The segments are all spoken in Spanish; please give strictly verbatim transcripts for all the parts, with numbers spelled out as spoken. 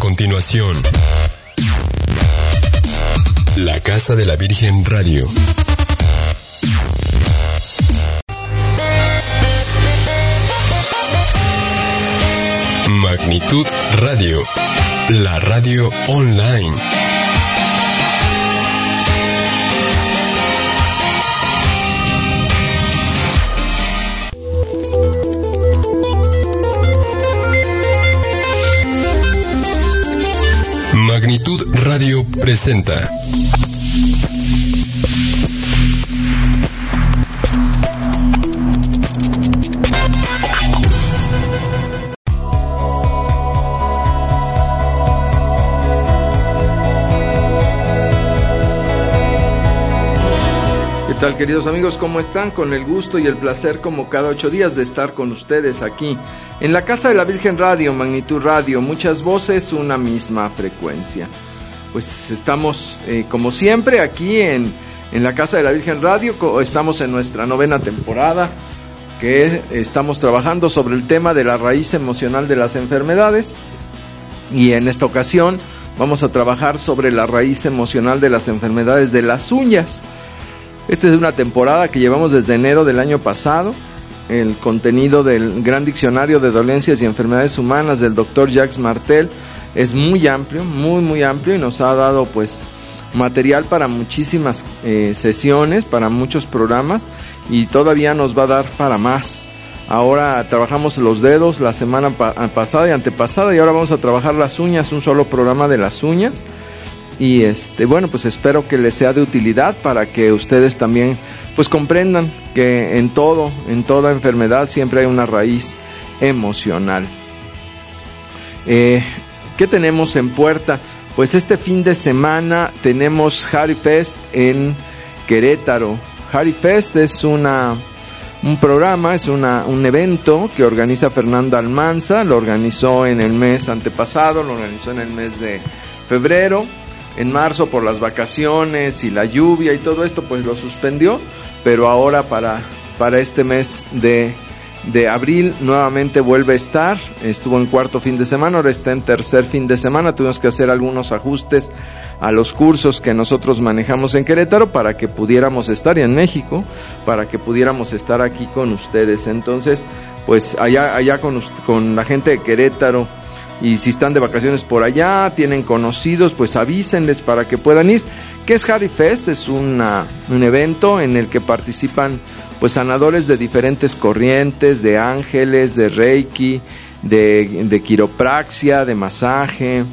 continuación, La Casa de la Virgen Radio. Magnitud Radio, la radio online. Magnitud Radio presenta ¿Qué tal, queridos amigos? ¿Cómo están? Con el gusto y el placer, como cada ocho días, de estar con ustedes aquí en la Casa de la Virgen Radio, Magnitud Radio. Muchas voces, una misma frecuencia. Pues estamos, eh, como siempre, aquí en, en la Casa de la Virgen Radio. Estamos en nuestra novena temporada, que estamos trabajando sobre el tema de la raíz emocional de las enfermedades. Y en esta ocasión vamos a trabajar sobre la raíz emocional de las enfermedades de las uñas. Esta es una temporada que llevamos desde enero del año pasado. El contenido del Gran Diccionario de Dolencias y Enfermedades Humanas del doctor Jacques Martel es muy amplio, muy muy amplio, y nos ha dado pues material para muchísimas eh, sesiones, para muchos programas, y todavía nos va a dar para más. Ahora trabajamos los dedos la semana pa- pasada y antepasada, y ahora vamos a trabajar las uñas, un solo programa de las uñas. Y este bueno, pues espero que les sea de utilidad para que ustedes también pues comprendan que en todo, en toda enfermedad siempre hay una raíz emocional. Eh, ¿Qué tenemos en puerta? Pues este fin de semana tenemos Harry Fest en Querétaro. Harry Fest es una un programa, es una un evento que organiza Fernanda Almanza. Lo organizó en el mes antepasado, lo organizó en el mes de febrero. En marzo, por las vacaciones y la lluvia y todo esto, pues lo suspendió, pero ahora para, para este mes de, de abril nuevamente vuelve a estar. Estuvo en cuarto fin de semana, ahora está en tercer fin de semana. Tuvimos que hacer algunos ajustes a los cursos que nosotros manejamos en Querétaro para que pudiéramos estar, y en México, para que pudiéramos estar aquí con ustedes. Entonces, pues allá, allá con, con la gente de Querétaro, y si están de vacaciones por allá, tienen conocidos, pues avísenles para que puedan ir. ¿Qué es Harry Fest? Es una, un evento en el que participan pues sanadores de diferentes corrientes, de ángeles, de reiki, de, de quiropraxia, de masaje,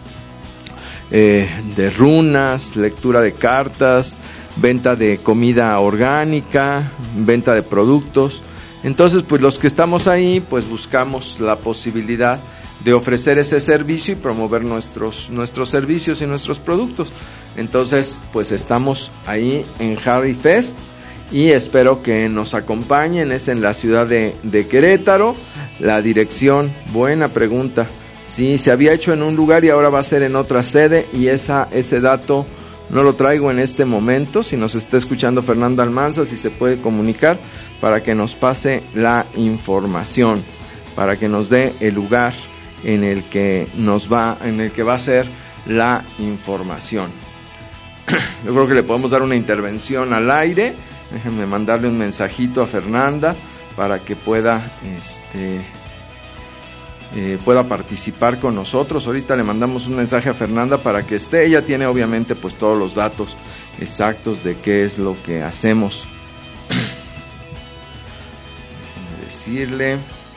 eh, de runas, lectura de cartas, venta de comida orgánica, venta de productos. Entonces, pues los que estamos ahí, pues buscamos la posibilidad de ofrecer ese servicio y promover nuestros nuestros servicios y nuestros productos. Entonces, pues estamos ahí en Harry Fest y espero que nos acompañen. Es en la ciudad de, de Querétaro. La dirección, buena pregunta. Sí, se había hecho en un lugar y ahora va a ser en otra sede, y esa ese dato no lo traigo en este momento. Si nos está escuchando Fernanda Almanza, si se puede comunicar para que nos pase la información, para que nos dé el lugar en el que nos va, en el que va a ser la información. Yo creo que le podemos dar una intervención al aire. Déjenme mandarle un mensajito a Fernanda para que pueda, este, eh, pueda participar con nosotros. Ahorita le mandamos un mensaje a Fernanda para que esté. Ella tiene obviamente pues todos los datos exactos de qué es lo que hacemos. Déjenme decirle.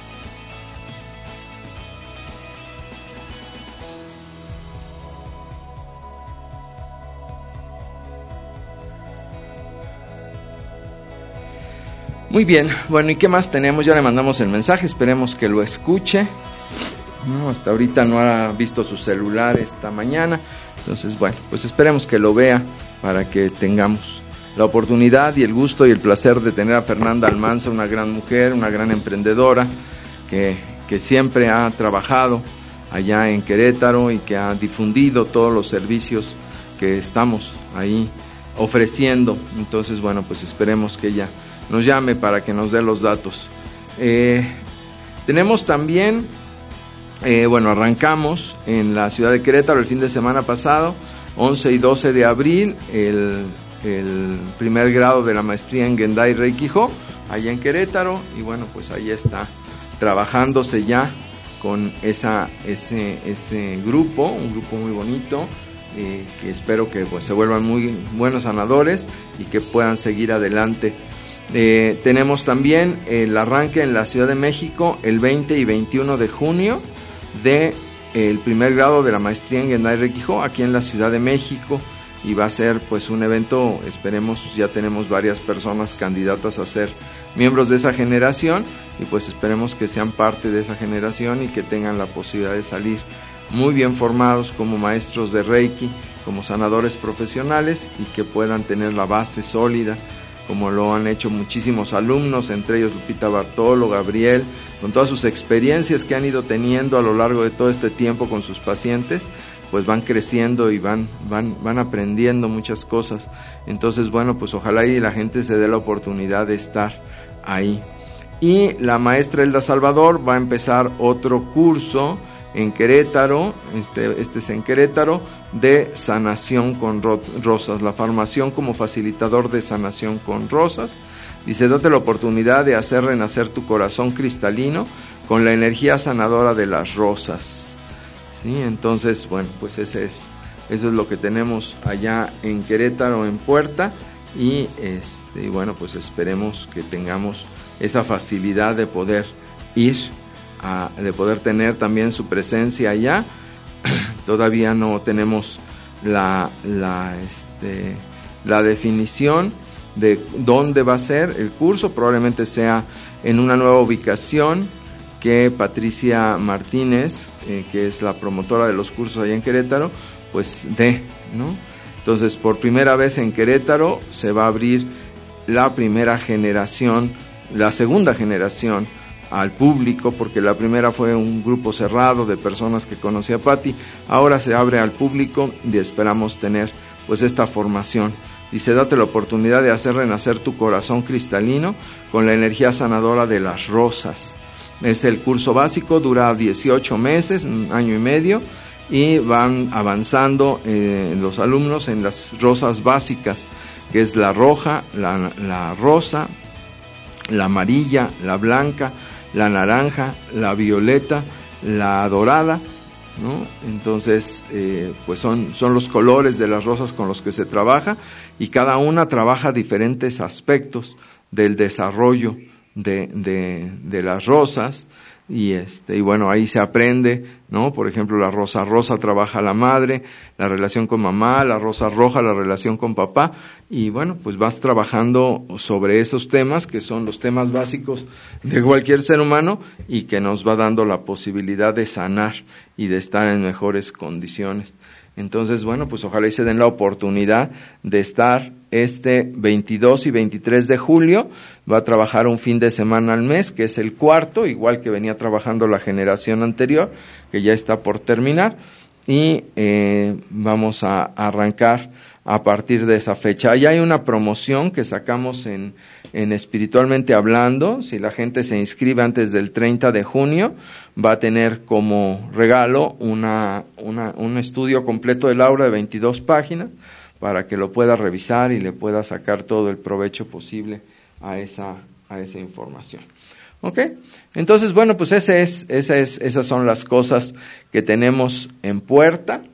Muy bien, bueno, ¿y qué más tenemos? Ya le mandamos el mensaje, esperemos que lo escuche. No, hasta ahorita no ha visto su celular esta mañana, entonces bueno, pues esperemos que lo vea para que tengamos la oportunidad y el gusto y el placer de tener a Fernanda Almanza, una gran mujer, una gran emprendedora que, que siempre ha trabajado allá en Querétaro y que ha difundido todos los servicios que estamos ahí ofreciendo. Entonces bueno, pues esperemos que ella nos llame para que nos dé los datos. Eh, tenemos también Eh, bueno, arrancamos en la ciudad de Querétaro el fin de semana pasado, once y doce de abril, el, el primer grado de la maestría en Gendai Reiki Ho, allá en Querétaro, y bueno, pues ahí está trabajándose ya con esa, ese, ese grupo, un grupo muy bonito, eh, que espero que pues se vuelvan muy buenos sanadores y que puedan seguir adelante. Eh, tenemos también el arranque en la Ciudad de México el veinte y veintiuno de junio de eh, el primer grado de la maestría en Gendai Reiki Ho aquí en la Ciudad de México, y va a ser pues un evento, esperemos, ya tenemos varias personas candidatas a ser miembros de esa generación, y pues esperemos que sean parte de esa generación y que tengan la posibilidad de salir muy bien formados como maestros de Reiki, como sanadores profesionales, y que puedan tener la base sólida como lo han hecho muchísimos alumnos, entre ellos Lupita Bartolo, Gabriel, con todas sus experiencias que han ido teniendo a lo largo de todo este tiempo con sus pacientes, pues van creciendo y van, van, van aprendiendo muchas cosas. Entonces, bueno, pues ojalá y la gente se dé la oportunidad de estar ahí. Y la maestra Elda Salvador va a empezar otro curso en Querétaro, este, este es en Querétaro, de sanación con ro- rosas, la formación como facilitador de sanación con rosas. Dice, date la oportunidad de hacer renacer tu corazón cristalino con la energía sanadora de las rosas. ¿Sí? Entonces, bueno, pues ese es, eso es lo que tenemos allá en Querétaro, en Puerta, y este, y bueno, pues esperemos que tengamos esa facilidad de poder ir, a, de poder tener también su presencia allá. Todavía no tenemos la, la, este, la definición de dónde va a ser el curso, probablemente sea en una nueva ubicación que Patricia Martínez, eh, que es la promotora de los cursos allá en Querétaro, pues dé, ¿no? Entonces, por primera vez en Querétaro se va a abrir la primera generación, la segunda generación al público, porque la primera fue un grupo cerrado de personas que conocía a Patti, ahora se abre al público y esperamos tener pues esta formación. Dice, date la oportunidad de hacer renacer tu corazón cristalino con la energía sanadora de las rosas. Es el curso básico, dura dieciocho meses, un año y medio, y van avanzando eh, los alumnos en las rosas básicas, que es la roja, la, la rosa, la amarilla, la blanca, la naranja, la violeta, la dorada, ¿no? Entonces, eh, pues son, son los colores de las rosas con los que se trabaja, y cada una trabaja diferentes aspectos del desarrollo de, de, de las rosas, y este, y bueno, ahí se aprende, ¿no? Por ejemplo, la rosa rosa trabaja la madre, la relación con mamá, la rosa roja, la relación con papá, y bueno, pues vas trabajando sobre esos temas, que son los temas básicos de cualquier ser humano, y que nos va dando la posibilidad de sanar y de estar en mejores condiciones. Entonces, bueno, pues ojalá y se den la oportunidad de estar este veintidós y veintitrés de julio. Va a trabajar un fin de semana al mes, que es el cuarto, igual que venía trabajando la generación anterior, que ya está por terminar, y eh, vamos a arrancar a partir de esa fecha. Ahí hay una promoción que sacamos en, en Espiritualmente Hablando. Si la gente se inscribe antes del treinta de junio, va a tener como regalo una, una, un estudio completo del aura de veintidós páginas, para que lo pueda revisar y le pueda sacar todo el provecho posible a esa, a esa información. ¿Ok? Entonces, bueno, pues ese es, esa es, esas son las cosas que tenemos en puerta,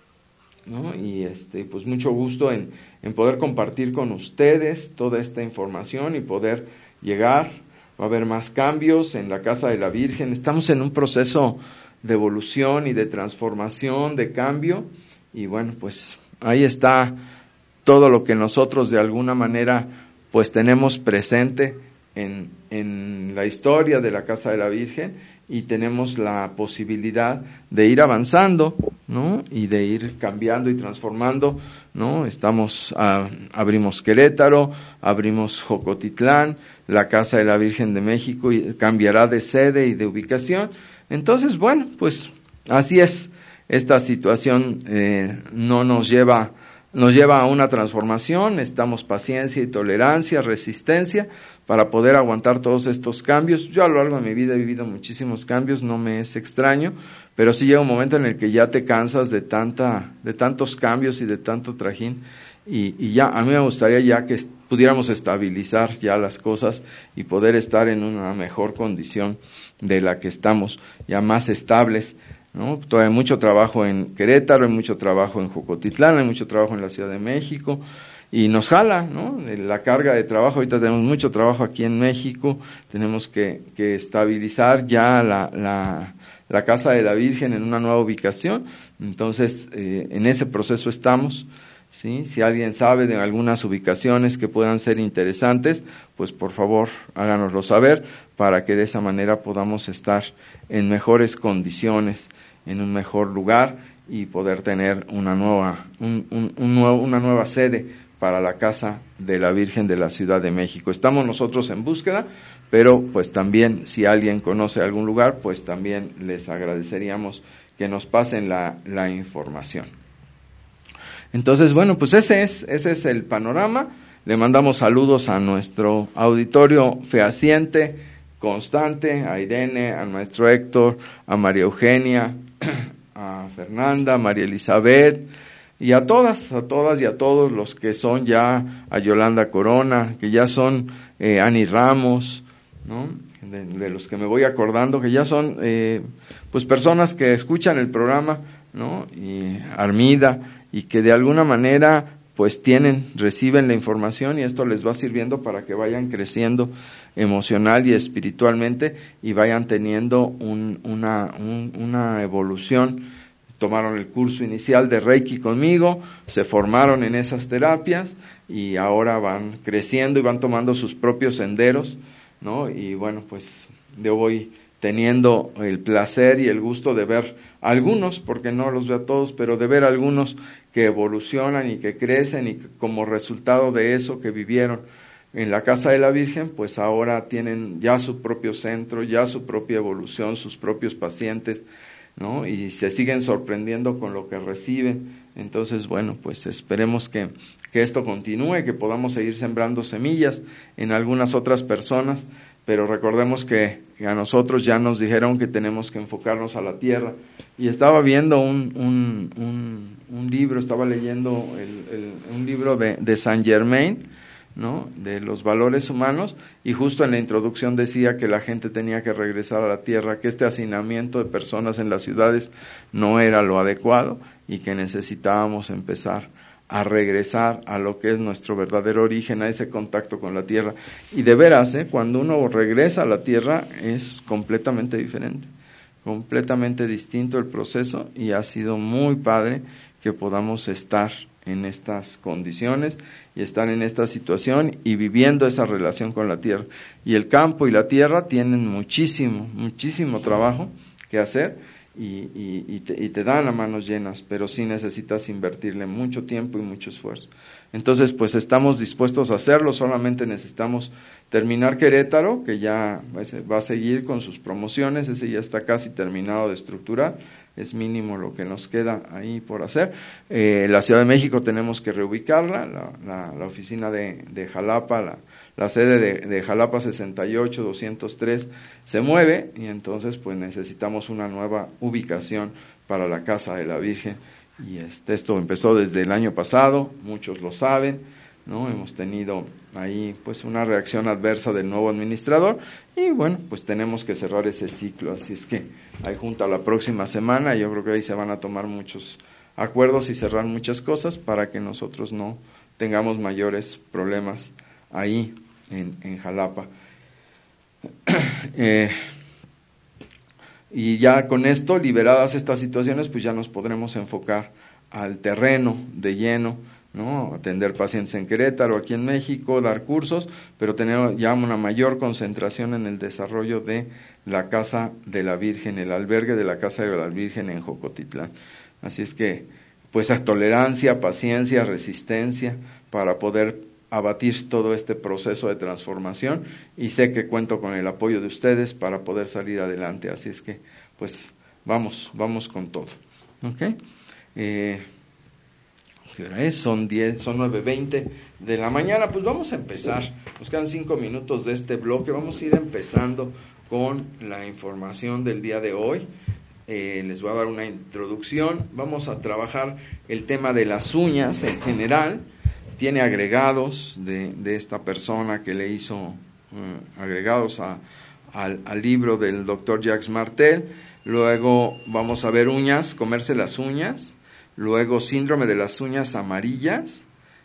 ¿no? Y este, pues mucho gusto en, en poder compartir con ustedes toda esta información y poder llegar. Va a haber más cambios en la Casa de la Virgen. Estamos en un proceso de evolución y de transformación, de cambio, y bueno, pues ahí está todo lo que nosotros de alguna manera pues tenemos presente en, en la historia de la Casa de la Virgen, y tenemos la posibilidad de ir avanzando, ¿no? Y de ir cambiando y transformando, ¿no? Estamos, ah, abrimos Querétaro, abrimos Jocotitlán, la Casa de la Virgen de México y cambiará de sede y de ubicación. Entonces, bueno, pues así es. Esta situación eh, no nos lleva nos lleva a una transformación, necesitamos paciencia y tolerancia, resistencia para poder aguantar todos estos cambios. Yo a lo largo de mi vida he vivido muchísimos cambios, no me es extraño, pero sí llega un momento en el que ya te cansas de tanta, de tantos cambios y de tanto trajín, y, y ya, a mí me gustaría ya que pudiéramos estabilizar ya las cosas y poder estar en una mejor condición de la que estamos, ya más estables, ¿no? Todavía hay mucho trabajo en Querétaro, hay mucho trabajo en Jocotitlán, hay mucho trabajo en la Ciudad de México, y nos jala, ¿no? La carga de trabajo. Ahorita tenemos mucho trabajo aquí en México, tenemos que, que estabilizar ya la, la, la Casa de la Virgen en una nueva ubicación, entonces eh, en ese proceso estamos, ¿sí? Si alguien sabe de algunas ubicaciones que puedan ser interesantes, pues por favor háganoslo saber, para que de esa manera podamos estar en mejores condiciones, en un mejor lugar, y poder tener una nueva, un, un, un nuevo, una nueva sede para la Casa de la Virgen de la Ciudad de México. Estamos nosotros en búsqueda, pero pues también si alguien conoce algún lugar, pues también les agradeceríamos que nos pasen la, la información. Entonces, bueno, pues ese es, ese es el panorama. Le mandamos saludos a nuestro auditorio fehaciente, constante, a Irene, al maestro Héctor, a María Eugenia, a Fernanda, a María Elizabeth, y a todas, a todas y a todos los que son ya, a Yolanda Corona, que ya son eh, Ani Ramos, ¿no? De, de los que me voy acordando, que ya son eh, pues personas que escuchan el programa, ¿no? Y Armida, y que de alguna manera pues tienen, reciben la información, y esto les va sirviendo para que vayan creciendo emocional y espiritualmente, y vayan teniendo un, una, un, una evolución. Tomaron el curso inicial de Reiki conmigo, se formaron en esas terapias, y ahora van creciendo y van tomando sus propios senderos, ¿no? Y bueno, pues yo voy teniendo el placer y el gusto de ver algunos, porque no los veo a todos, pero de ver algunos que evolucionan y que crecen, y que como resultado de eso que vivieron en la Casa de la Virgen, pues ahora tienen ya su propio centro, ya su propia evolución, sus propios pacientes, ¿no? Y se siguen sorprendiendo con lo que reciben. Entonces, bueno, pues esperemos que, que esto continúe, que podamos seguir sembrando semillas en algunas otras personas, pero recordemos que, que a nosotros ya nos dijeron que tenemos que enfocarnos a la tierra. Y estaba viendo un, un, un, un libro, estaba leyendo el, el, un libro de, de Saint Germain, ¿no? De los valores humanos, y justo en la introducción decía que la gente tenía que regresar a la tierra, que este hacinamiento de personas en las ciudades no era lo adecuado, y que necesitábamos empezar a regresar a lo que es nuestro verdadero origen, a ese contacto con la tierra. Y de veras, ¿eh? Cuando uno regresa a la tierra es completamente diferente, completamente distinto el proceso, y ha sido muy padre que podamos estar en estas condiciones y estar en esta situación y viviendo esa relación con la tierra. Y el campo y la tierra tienen muchísimo, muchísimo trabajo que hacer, y, y, y, te, y te dan a manos llenas, pero sí necesitas invertirle mucho tiempo y mucho esfuerzo. Entonces, pues estamos dispuestos a hacerlo, solamente necesitamos terminar Querétaro, que ya va a seguir con sus promociones, ese ya está casi terminado de estructurar, es mínimo lo que nos queda ahí por hacer. Eh, la Ciudad de México tenemos que reubicarla, la, la, la oficina de, de Jalapa, la, la sede de, de Jalapa sesenta y ocho doscientos tres se mueve, y entonces pues necesitamos una nueva ubicación para la Casa de la Virgen, y este, esto empezó desde el año pasado, muchos lo saben, ¿no? Hemos tenido ahí pues una reacción adversa del nuevo administrador, y bueno, pues tenemos que cerrar ese ciclo, así es que hay junta la próxima semana, y yo creo que ahí se van a tomar muchos acuerdos y cerrar muchas cosas para que nosotros no tengamos mayores problemas ahí en, en Jalapa. eh, y ya con esto, liberadas estas situaciones, pues ya nos podremos enfocar al terreno de lleno, ¿no? Atender pacientes en Querétaro, aquí en México, dar cursos, pero tener ya una mayor concentración en el desarrollo de la Casa de la Virgen, el albergue de la Casa de la Virgen en Jocotitlán. Así es que, pues, a tolerancia, paciencia, resistencia, para poder abatir todo este proceso de transformación, y sé que cuento con el apoyo de ustedes para poder salir adelante. Así es que, pues, vamos, vamos con todo. ¿Ok? Eh, ¿qué hora es? Son diez, son nueve veinte de la mañana. Pues vamos a empezar. Nos quedan cinco minutos de este bloque. Vamos a ir empezando con la información del día de hoy. Eh, les voy a dar una introducción. Vamos a trabajar el tema de las uñas en general. Tiene agregados de, de esta persona que le hizo uh, agregados a, al, al libro del doctor Jacques Martel. Luego vamos a ver uñas, comerse las uñas. Luego síndrome de las uñas amarillas.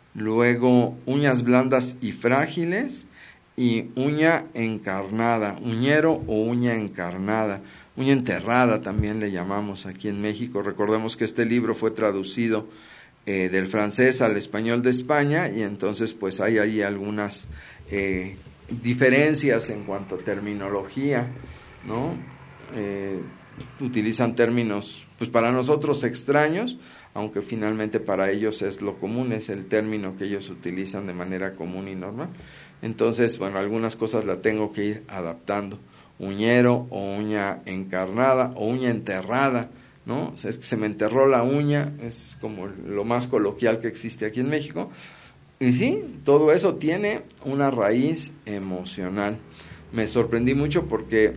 Luego uñas blandas y frágiles. Y uña encarnada, uñero o uña encarnada. Uña enterrada también le llamamos aquí en México. Recordemos que este libro fue traducido eh, del francés al español de España, y entonces pues hay ahí algunas eh, diferencias en cuanto a terminología, ¿no? Eh, utilizan términos pues para nosotros extraños, aunque finalmente para ellos es lo común, es el término que ellos utilizan de manera común y normal. Entonces, bueno, algunas cosas la tengo que ir adaptando. Uñero o uña encarnada o uña enterrada, ¿no? O sea, es que se me enterró la uña, es como lo más coloquial que existe aquí en México. Y sí, todo eso tiene una raíz emocional. Me sorprendí mucho porque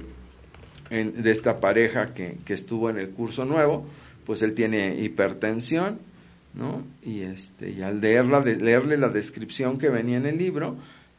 en, de esta pareja que, que estuvo en el curso nuevo, pues él tiene hipertensión, ¿no? Y este y al leerla, de, leerle la descripción que venía en el libro,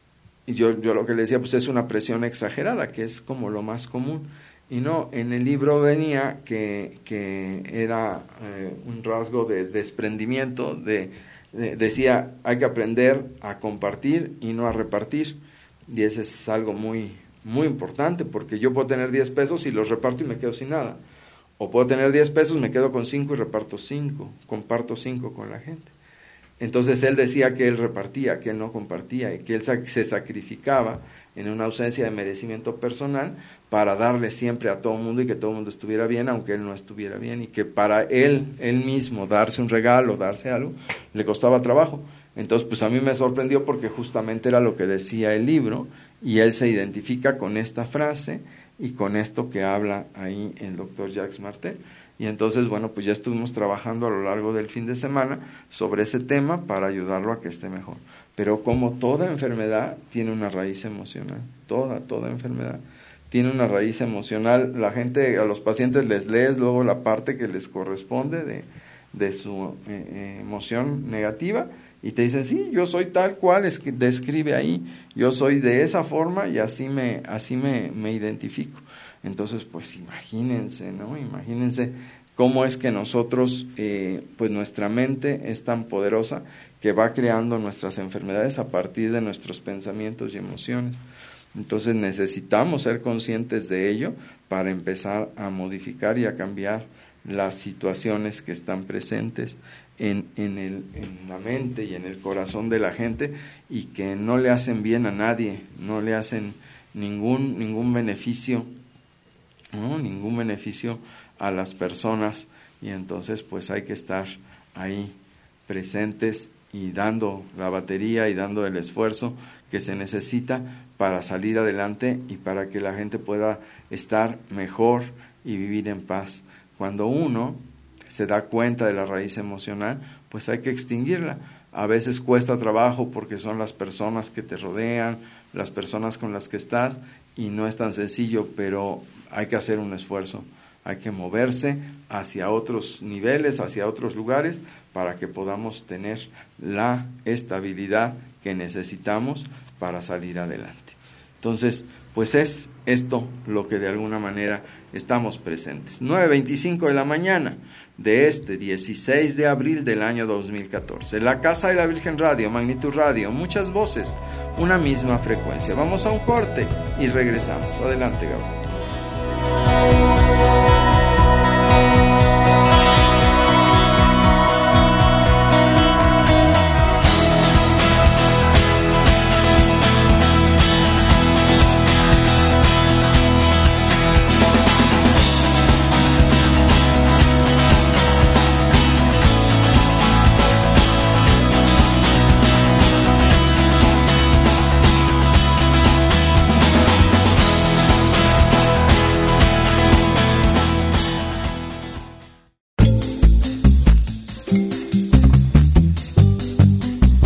y yo, yo lo que le decía, pues es una presión exagerada, que es como lo más común. Y no, en el libro venía que, que era eh, un rasgo de desprendimiento, de, de, decía, hay que aprender a compartir y no a repartir. Y ese es algo muy, muy importante, porque yo puedo tener diez pesos y los reparto y me quedo sin nada. O puedo tener diez pesos, me quedo con cinco y reparto cinco, comparto cinco con la gente. Entonces él decía que él repartía, que él no compartía, y que él se sacrificaba en una ausencia de merecimiento personal para darle siempre a todo el mundo y que todo el mundo estuviera bien, aunque él no estuviera bien, y que para él, él mismo, darse un regalo, darse algo, le costaba trabajo. Entonces, pues a mí me sorprendió porque justamente era lo que decía el libro, y él se identifica con esta frase y con esto que habla ahí el doctor Jacques Martel. Y entonces, bueno, pues ya estuvimos trabajando a lo largo del fin de semana sobre ese tema para ayudarlo a que esté mejor. Pero como toda enfermedad tiene una raíz emocional, toda, toda enfermedad tiene una raíz emocional. La gente, a los pacientes les lees luego la parte que les corresponde de, de su eh, emoción negativa y te dicen, sí, yo soy tal cual, es que describe ahí, yo soy de esa forma y así me, así me, me identifico. Entonces, pues imagínense, ¿no? Imagínense cómo es que nosotros, eh, pues nuestra mente es tan poderosa que va creando nuestras enfermedades a partir de nuestros pensamientos y emociones. Entonces necesitamos ser conscientes de ello para empezar a modificar y a cambiar las situaciones que están presentes en, en, el, en la mente y en el corazón de la gente y que no le hacen bien a nadie, no le hacen ningún, ningún beneficio. ¿no? ningún beneficio a las personas, y entonces pues hay que estar ahí presentes y dando la batería y dando el esfuerzo que se necesita para salir adelante y para que la gente pueda estar mejor y vivir en paz. Cuando uno se da cuenta de la raíz emocional, pues hay que extinguirla. A veces cuesta trabajo porque son las personas que te rodean, las personas con las que estás, y no es tan sencillo, pero hay que hacer un esfuerzo, hay que moverse hacia otros niveles, hacia otros lugares, para que podamos tener la estabilidad que necesitamos para salir adelante. Entonces, pues es esto lo que de alguna manera estamos presentes. nueve veinticinco de la mañana de este dieciséis de abril del año dos mil catorce. La Casa de la Virgen Radio, Magnitud Radio, muchas voces, una misma frecuencia. Vamos a un corte y regresamos. Adelante, Gabriel.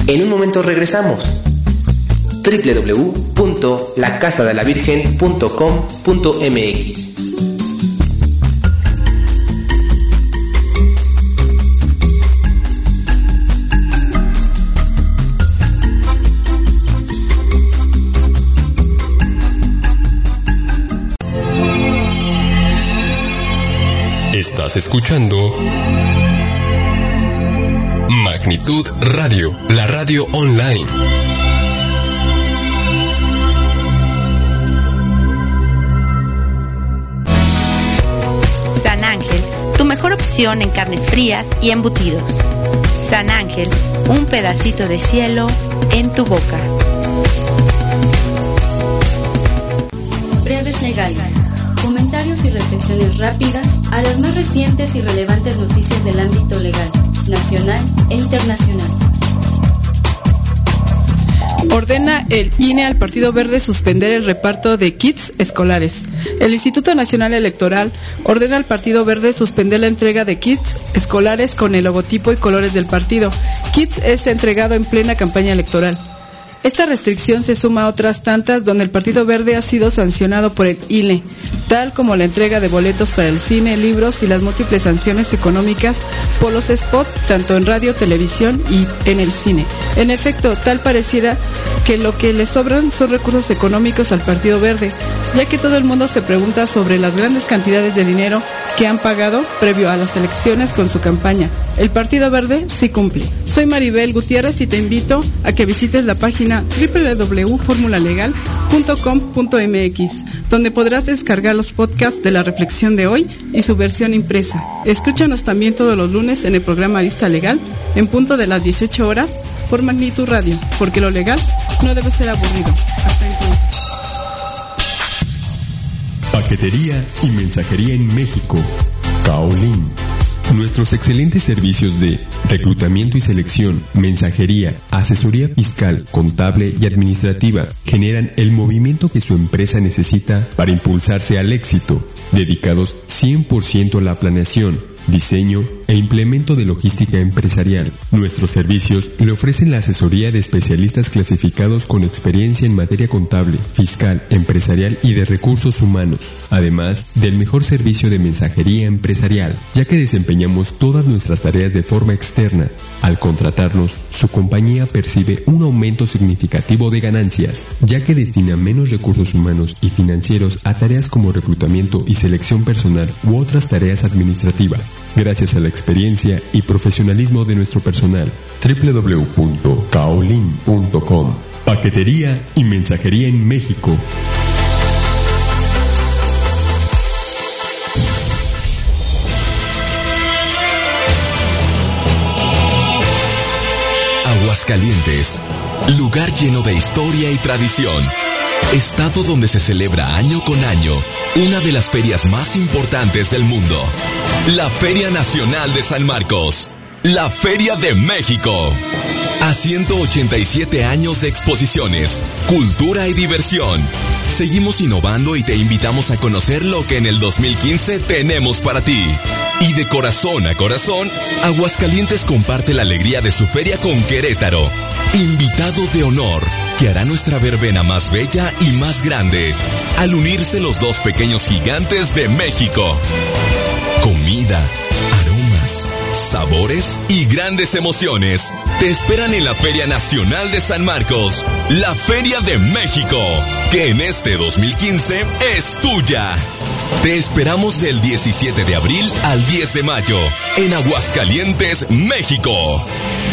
En un momento regresamos. doble u doble u doble u punto la casa de la virgen punto com punto m x. Estás escuchando Magnitud Radio, la radio online. San Ángel, tu mejor opción en carnes frías y embutidos. San Ángel, un pedacito de cielo en tu boca. Breves Legales. Comentarios y reflexiones rápidas a las más recientes y relevantes noticias del ámbito legal, nacional e internacional. Ordena el I N E al Partido Verde suspender el reparto de kits escolares. El Instituto Nacional Electoral ordena al Partido Verde suspender la entrega de kits escolares con el logotipo y colores del partido. Kits es entregado en plena campaña electoral. Esta restricción se suma a otras tantas donde el Partido Verde ha sido sancionado por el I N E, tal como la entrega de boletos para el cine, libros y las múltiples sanciones económicas por los spots, tanto en radio, televisión y en el cine. En efecto, tal pareciera que lo que le sobran son recursos económicos al Partido Verde, ya que todo el mundo se pregunta sobre las grandes cantidades de dinero que han pagado previo a las elecciones con su campaña. El Partido Verde sí cumple. Soy Maribel Gutiérrez y te invito a que visites la página doble u doble u doble u punto fórmula legal punto com punto m x, donde podrás descargar los podcasts de la reflexión de hoy y su versión impresa. Escúchanos también todos los lunes en el programa Arista Legal, en punto de las dieciocho horas, por Magnitud Radio, porque lo legal no debe ser aburrido. Hasta entonces. Paquetería y mensajería en México. Kaolin. Nuestros excelentes servicios de reclutamiento y selección, mensajería, asesoría fiscal, contable y administrativa generan el movimiento que su empresa necesita para impulsarse al éxito, dedicados cien por ciento a la planeación, diseño e implemento de logística empresarial. Nuestros servicios le ofrecen la asesoría de especialistas clasificados con experiencia en materia contable, fiscal, empresarial y de recursos humanos, además del mejor servicio de mensajería empresarial, ya que desempeñamos todas nuestras tareas de forma externa. Al contratarnos, su compañía percibe un aumento significativo de ganancias, ya que destina menos recursos humanos y financieros a tareas como reclutamiento y selección personal u otras tareas administrativas. Gracias a la experiencia y profesionalismo de nuestro personal. doble u doble u doble u punto kaolin punto com. Paquetería y mensajería en México. Aguascalientes, lugar lleno de historia y tradición. Estado donde se celebra año con año una de las ferias más importantes del mundo. La Feria Nacional de San Marcos. La Feria de México. A ciento ochenta y siete años de exposiciones, cultura y diversión. Seguimos innovando y te invitamos a conocer lo que en el dos mil quince tenemos para ti. Y de corazón a corazón, Aguascalientes comparte la alegría de su feria con Querétaro. Invitado de honor, que hará nuestra verbena más bella y más grande, al unirse los dos pequeños gigantes de México. Comida, aromas, sabores y grandes emociones te esperan en la Feria Nacional de San Marcos, la Feria de México, que en este dos mil quince es tuya. Te esperamos del diecisiete de abril al diez de mayo en Aguascalientes, México.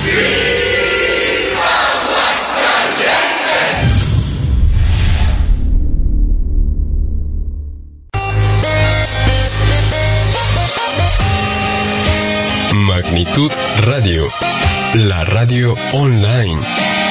Magnitud Radio, la radio online.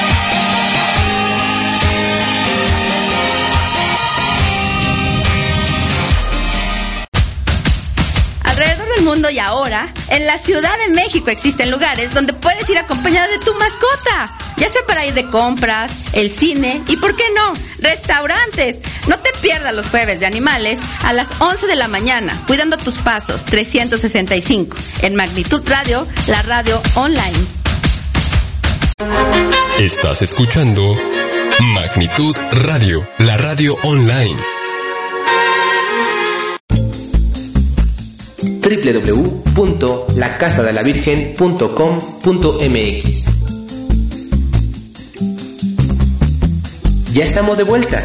Alrededor del mundo y ahora, en la Ciudad de México existen lugares donde puedes ir acompañada de tu mascota, ya sea para ir de compras, el cine y, ¿por qué no?, restaurantes. No te pierdas los jueves de animales a las once de la mañana, cuidando tus pasos trescientos sesenta y cinco, en Magnitud Radio, la radio online. Estás escuchando Magnitud Radio, la radio online. doble u doble u doble u punto la casa de la virgen punto com punto m x. Ya estamos de vuelta.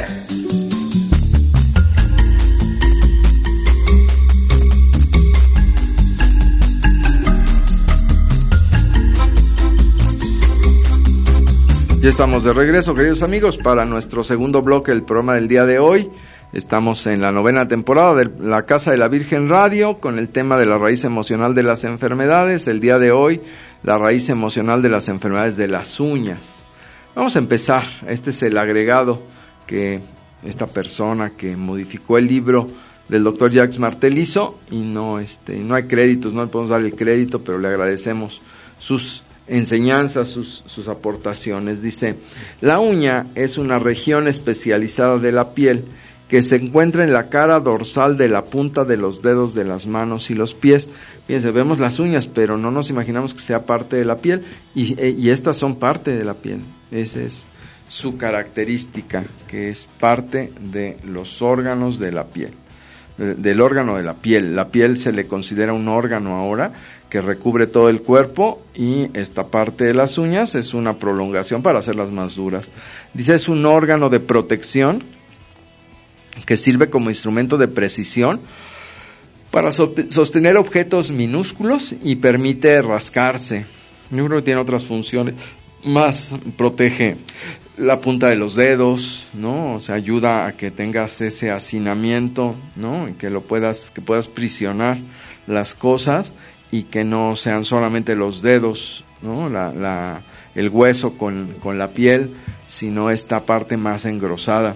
Ya estamos de regreso, queridos amigos, para nuestro segundo bloque del programa del día de hoy. Estamos en la novena temporada de La Casa de la Virgen Radio con el tema de la raíz emocional de las enfermedades. El día de hoy, la raíz emocional de las enfermedades de las uñas. Vamos a empezar. Este es el agregado que esta persona que modificó el libro del doctor Jacques Martel hizo, y no, este, no hay créditos, no le podemos dar el crédito, pero le agradecemos sus enseñanzas, sus, sus aportaciones. Dice: la uña es una región especializada de la piel que se encuentra en la cara dorsal de la punta de los dedos de las manos y los pies. Fíjense, vemos las uñas, pero no nos imaginamos que sea parte de la piel, y, y estas son parte de la piel. Esa es su característica, que es parte de los órganos de la piel, del órgano de la piel. La piel se le considera un órgano ahora que recubre todo el cuerpo, y esta parte de las uñas es una prolongación para hacerlas más duras. Dice, es un órgano de protección que sirve como instrumento de precisión para sostener objetos minúsculos y permite rascarse. Yo creo que tiene otras funciones más. Protege la punta de los dedos, ¿no? O sea, ayuda a que tengas ese hacinamiento, ¿no? Y que lo puedas, que puedas prisionar las cosas, y que no sean solamente los dedos, ¿no? La, la, el hueso con, con la piel, sino esta parte más engrosada,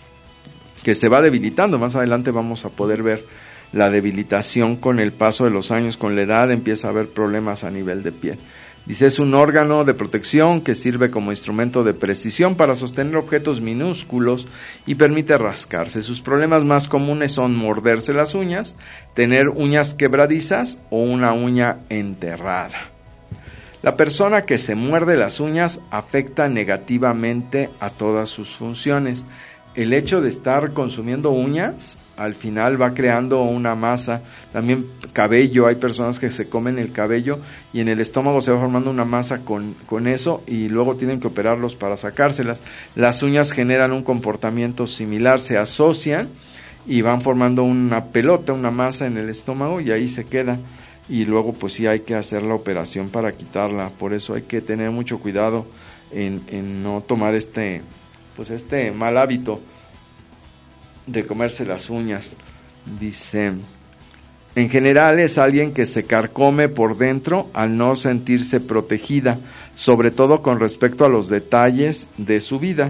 que se va debilitando. Más adelante vamos a poder ver la debilitación con el paso de los años, con la edad empieza a haber problemas a nivel de piel. Dice, es un órgano de protección que sirve como instrumento de precisión para sostener objetos minúsculos y permite rascarse. Sus problemas más comunes son morderse las uñas, tener uñas quebradizas o una uña enterrada. La persona que se muerde las uñas afecta negativamente a todas sus funciones. El hecho de estar consumiendo uñas, al final va creando una masa, también cabello. Hay personas que se comen el cabello y en el estómago se va formando una masa con, con eso, y luego tienen que operarlos para sacárselas. Las uñas generan un comportamiento similar, se asocian y van formando una pelota, una masa en el estómago, y ahí se queda, y luego pues sí hay que hacer la operación para quitarla. Por eso hay que tener mucho cuidado en, en no tomar este... pues este mal hábito de comerse las uñas. Dice, en general es alguien que se carcome por dentro al no sentirse protegida, sobre todo con respecto a los detalles de su vida.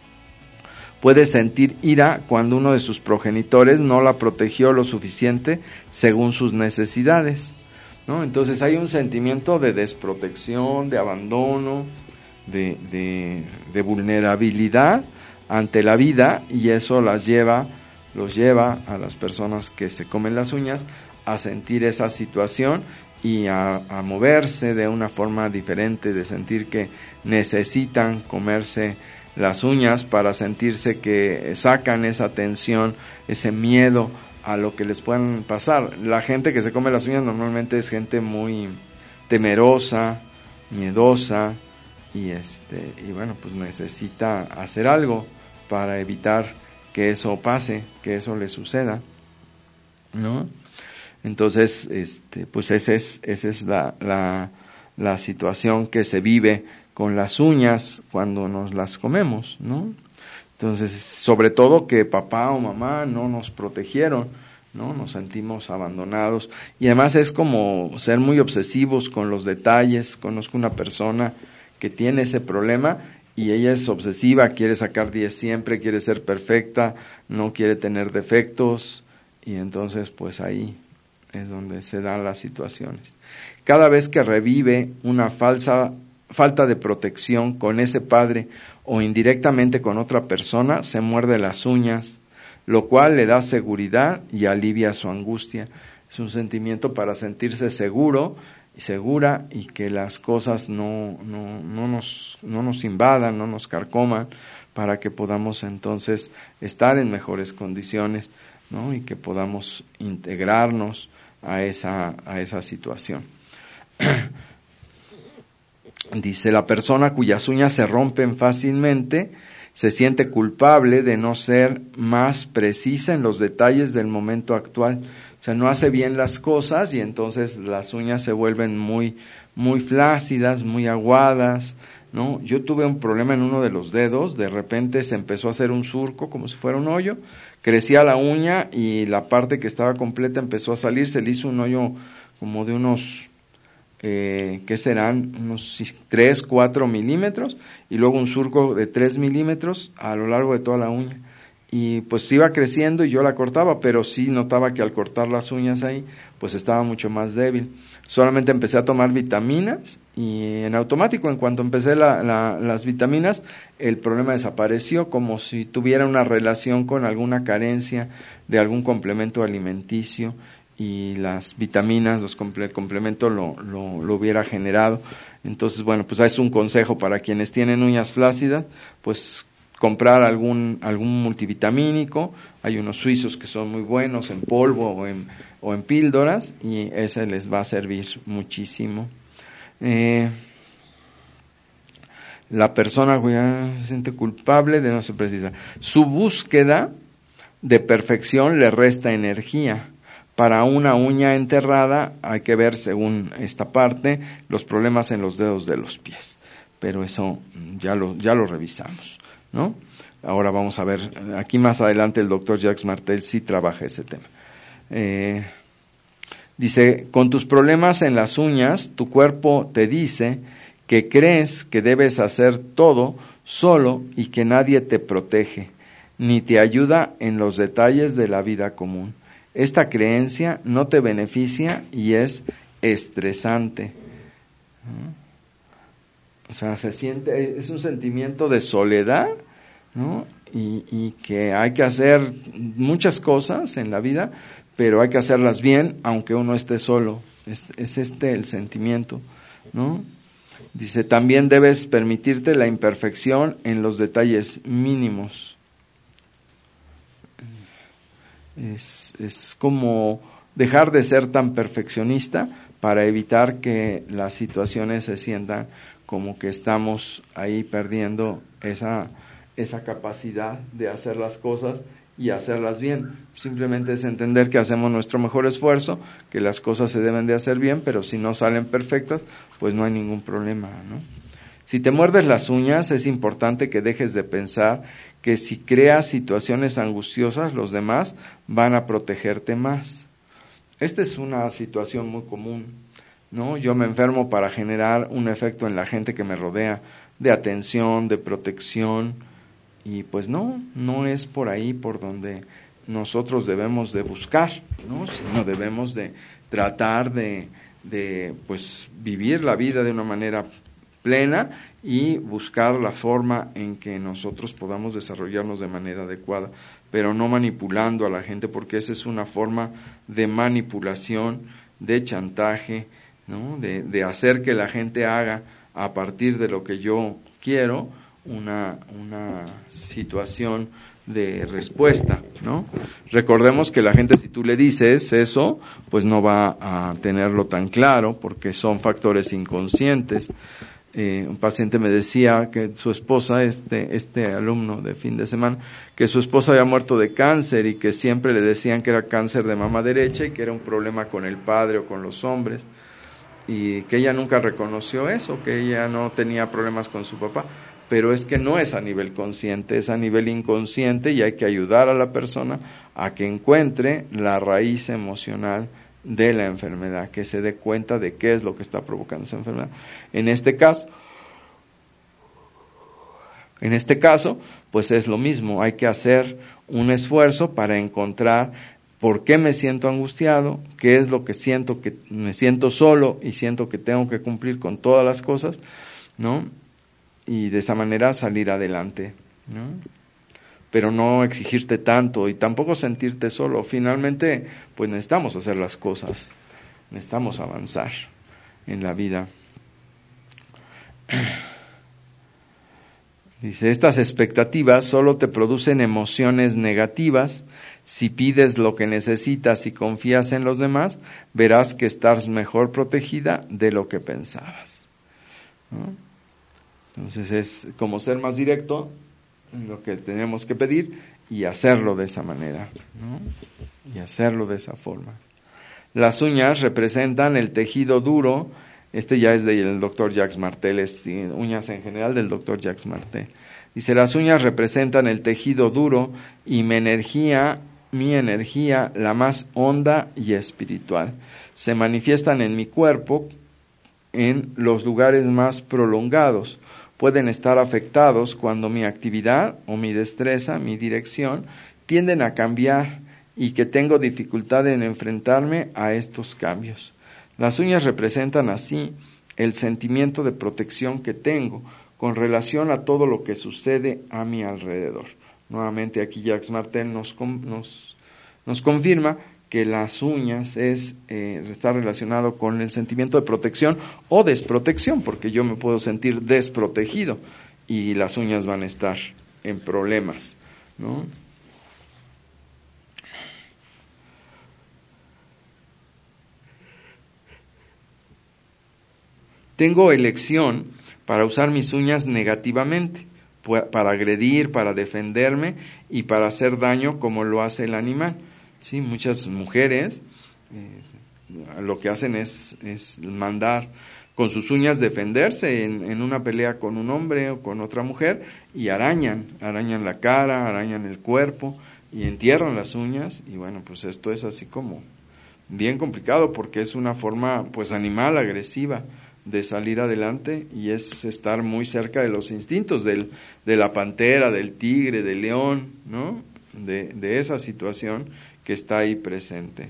Puede sentir ira cuando uno de sus progenitores no la protegió lo suficiente según sus necesidades, ¿no? Entonces hay un sentimiento de desprotección, de abandono, De, de, de vulnerabilidad ante la vida, y eso las lleva, los lleva a las personas que se comen las uñas a sentir esa situación y a, a moverse de una forma diferente, de sentir que necesitan comerse las uñas para sentirse que sacan esa tensión, ese miedo a lo que les puedan pasar. La gente que se come las uñas normalmente es gente muy temerosa, miedosa, y este y bueno, pues necesita hacer algo para evitar que eso pase, que eso le suceda, ¿no? Entonces, este pues esa es esa es la la la situación que se vive con las uñas cuando nos las comemos, ¿no? Entonces, sobre todo que papá o mamá no nos protegieron, ¿no? Nos sentimos abandonados, y además es como ser muy obsesivos con los detalles. Conozco una persona que tiene ese problema y ella es obsesiva, quiere sacar diez siempre, quiere ser perfecta, no quiere tener defectos, y entonces pues ahí es donde se dan las situaciones. Cada vez que revive una falsa falta de protección con ese padre o indirectamente con otra persona, se muerde las uñas, lo cual le da seguridad y alivia su angustia. Es un sentimiento para sentirse seguro segura y que las cosas no, no, no, nos, no nos invadan, no nos carcoman, para que podamos entonces estar en mejores condiciones, ¿no? Y que podamos integrarnos a esa, a esa situación. Dice, la persona cuyas uñas se rompen fácilmente se siente culpable de no ser más precisa en los detalles del momento actual. O sea, no hace bien las cosas y entonces las uñas se vuelven muy, muy flácidas, muy aguadas, ¿no? Yo tuve un problema en uno de los dedos, de repente se empezó a hacer un surco como si fuera un hoyo, crecía la uña y la parte que estaba completa empezó a salir, se le hizo un hoyo como de unos, eh, ¿qué serán? Unos tres, cuatro milímetros y luego un surco de tres milímetros a lo largo de toda la uña. Y pues iba creciendo y yo la cortaba, pero sí notaba que al cortar las uñas ahí, pues estaba mucho más débil. Solamente empecé a tomar vitaminas y en automático, en cuanto empecé la, la, las vitaminas, el problema desapareció, como si tuviera una relación con alguna carencia de algún complemento alimenticio y las vitaminas, los comple- el complemento lo, lo, lo hubiera generado. Entonces, bueno, pues es un consejo para quienes tienen uñas flácidas, pues comprar algún algún multivitamínico. Hay unos suizos que son muy buenos en polvo o en, o en píldoras y ese les va a servir muchísimo. Eh, la persona se siente culpable de no ser precisa. Su búsqueda de perfección le resta energía. Para una uña enterrada hay que ver, según esta parte, los problemas en los dedos de los pies. Pero eso ya lo, ya lo revisamos, ¿no? Ahora vamos a ver, aquí más adelante el doctor Jacques Martel sí trabaja ese tema. Eh, dice, con tus problemas en las uñas, tu cuerpo te dice que crees que debes hacer todo solo y que nadie te protege, ni te ayuda en los detalles de la vida común. Esta creencia no te beneficia y es estresante. O sea, se siente, es un sentimiento de soledad, ¿no? Y, y que hay que hacer muchas cosas en la vida, pero hay que hacerlas bien, aunque uno esté solo. Es, es este el sentimiento, ¿no? Dice, también debes permitirte la imperfección en los detalles mínimos. Es, es como dejar de ser tan perfeccionista para evitar que las situaciones se sientan como que estamos ahí perdiendo esa, esa capacidad de hacer las cosas y hacerlas bien. Simplemente es entender que hacemos nuestro mejor esfuerzo, que las cosas se deben de hacer bien, pero si no salen perfectas, pues no hay ningún problema, ¿no? Si te muerdes las uñas, es importante que dejes de pensar que si creas situaciones angustiosas, los demás van a protegerte más. Esta es una situación muy común, ¿no? Yo me enfermo para generar un efecto en la gente que me rodea, de atención, de protección, y pues no, no es por ahí por donde nosotros debemos de buscar, ¿no? Sino debemos de tratar de, de pues vivir la vida de una manera plena y buscar la forma en que nosotros podamos desarrollarnos de manera adecuada, pero no manipulando a la gente, porque esa es una forma de manipulación, de chantaje, ¿no? De, de hacer que la gente haga a partir de lo que yo quiero una, una situación de respuesta, ¿no? Recordemos que la gente, si tú le dices eso, pues no va a tenerlo tan claro, porque son factores inconscientes. Eh, un paciente me decía que su esposa, este, este alumno de fin de semana, que su esposa había muerto de cáncer y que siempre le decían que era cáncer de mama derecha y que era un problema con el padre o con los hombres, y que ella nunca reconoció eso, que ella no tenía problemas con su papá, pero es que no es a nivel consciente, es a nivel inconsciente y hay que ayudar a la persona a que encuentre la raíz emocional de la enfermedad, que se dé cuenta de qué es lo que está provocando esa enfermedad. En este caso, en este caso, pues es lo mismo, hay que hacer un esfuerzo para encontrar por qué me siento angustiado, qué es lo que siento, que me siento solo y siento que tengo que cumplir con todas las cosas, ¿no? Y de esa manera salir adelante, ¿no? Pero no exigirte tanto y tampoco sentirte solo. Finalmente, pues necesitamos hacer las cosas, necesitamos avanzar. en la vida. Dice, estas expectativas solo te producen emociones negativas. Si pides lo que necesitas y confías en los demás, verás que estás mejor protegida de lo que pensabas, ¿no? Entonces es como ser más directo en lo que tenemos que pedir y hacerlo de esa manera, ¿no? Y hacerlo de esa forma. Las uñas representan el tejido duro. Este ya es del doctor Jacques Martel, es uñas en general del doctor Jacques Martel. Dice, las uñas representan el tejido duro y mi energía, mi energía, la más honda y espiritual. Se manifiestan en mi cuerpo en los lugares más prolongados. Pueden estar afectados cuando mi actividad o mi destreza, mi dirección, tienden a cambiar y que tengo dificultad en enfrentarme a estos cambios. Las uñas representan así el sentimiento de protección que tengo con relación a todo lo que sucede a mi alrededor. Nuevamente aquí Jacques Martel nos, nos, nos confirma que las uñas es, eh, está relacionado con el sentimiento de protección o desprotección, porque yo me puedo sentir desprotegido y las uñas van a estar en problemas, ¿no? Tengo elección para usar mis uñas negativamente, para agredir, para defenderme y para hacer daño como lo hace el animal. Sí, muchas mujeres eh, lo que hacen es, es mandar con sus uñas defenderse en, en una pelea con un hombre o con otra mujer y arañan, arañan la cara, arañan el cuerpo y entierran las uñas y bueno, pues esto es así como bien complicado porque es una forma pues animal, agresiva de salir adelante y es estar muy cerca de los instintos del, de la pantera, del tigre, del león, ¿no? De, de esa situación que está ahí presente.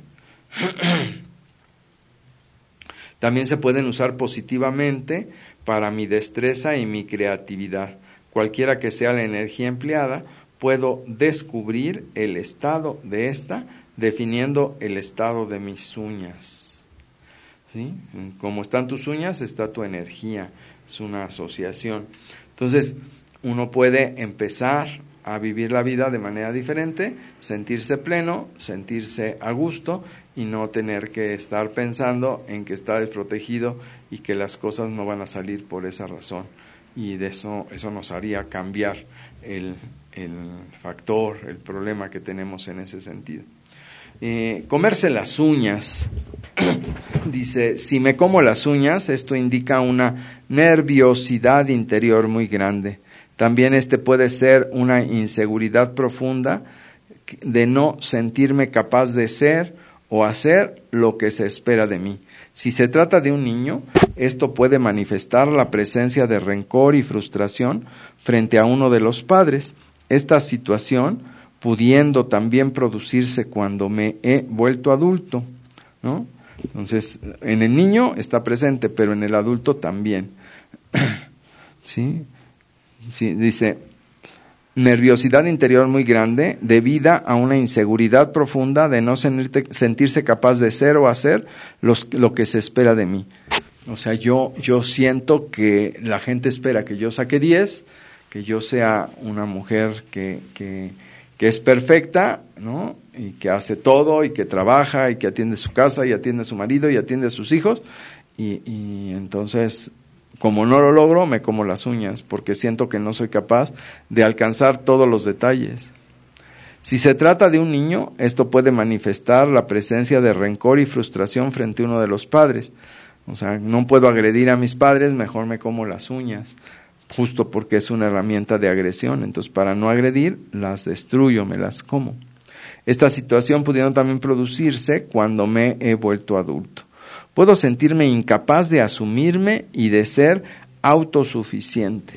También se pueden usar positivamente para mi destreza y mi creatividad. Cualquiera que sea la energía empleada, puedo descubrir el estado de esta, definiendo el estado de mis uñas. ¿Sí? Como están tus uñas, está tu energía. Es una asociación. Entonces, uno puede empezar a vivir la vida de manera diferente, sentirse pleno, sentirse a gusto y no tener que estar pensando en que está desprotegido y que las cosas no van a salir por esa razón. Y de eso, eso nos haría cambiar el, el factor, el problema que tenemos en ese sentido. Eh, comerse las uñas. Dice, si me como las uñas, esto indica una nerviosidad interior muy grande. También este puede ser una inseguridad profunda de no sentirme capaz de ser o hacer lo que se espera de mí. Si se trata de un niño, esto puede manifestar la presencia de rencor y frustración frente a uno de los padres. Esta situación pudiendo también producirse cuando me he vuelto adulto, ¿no? Entonces, en el niño está presente, pero en el adulto también. ¿Sí? Sí, dice, nerviosidad interior muy grande debida a una inseguridad profunda de no sentirte, sentirse capaz de ser o hacer los, lo que se espera de mí. O sea, yo, yo siento que la gente espera que yo saque diez, que yo sea una mujer que, que, que es perfecta, ¿no? Y que hace todo y que trabaja y que atiende su casa y atiende a su marido y atiende a sus hijos y, y entonces como no lo logro me como las uñas porque siento que no soy capaz de alcanzar todos los detalles. Si se trata de un niño, esto puede manifestar la presencia de rencor y frustración frente a uno de los padres. O sea, no puedo agredir a mis padres, mejor me como las uñas, justo porque es una herramienta de agresión. Entonces, para no agredir, las destruyo, me las como. Esta situación pudiera también producirse cuando me he vuelto adulto. Puedo sentirme incapaz de asumirme y de ser autosuficiente.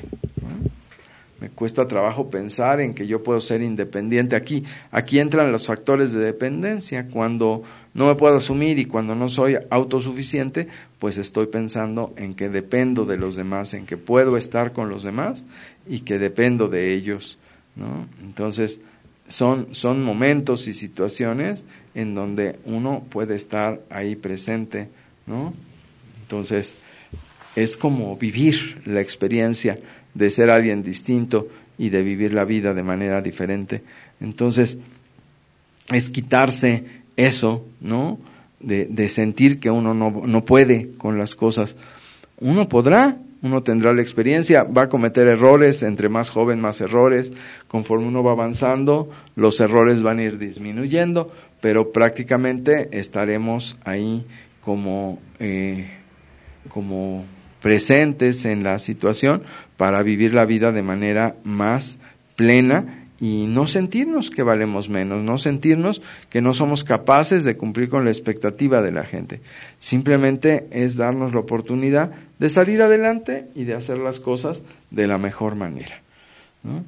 Me cuesta trabajo pensar en que yo puedo ser independiente. Aquí, aquí entran los factores de dependencia. Cuando no me puedo asumir y cuando no soy autosuficiente, pues estoy pensando en que dependo de los demás, en que puedo estar con los demás y que dependo de ellos, ¿no? Entonces, son, son momentos y situaciones en donde uno puede estar ahí presente, ¿no? Entonces, es como vivir la experiencia de ser alguien distinto y de vivir la vida de manera diferente. Entonces, es quitarse eso, ¿no? De, de sentir que uno no, no puede con las cosas. Uno podrá, uno tendrá la experiencia, va a cometer errores, entre más joven más errores, conforme uno va avanzando, los errores van a ir disminuyendo, pero prácticamente estaremos ahí como, eh, como presentes en la situación para vivir la vida de manera más plena y no sentirnos que valemos menos, no sentirnos que no somos capaces de cumplir con la expectativa de la gente. Simplemente es darnos la oportunidad de salir adelante y de hacer las cosas de la mejor manera, ¿no?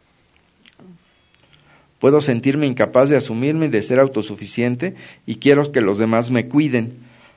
Puedo sentirme incapaz de asumirme y de ser autosuficiente y quiero que los demás me cuiden.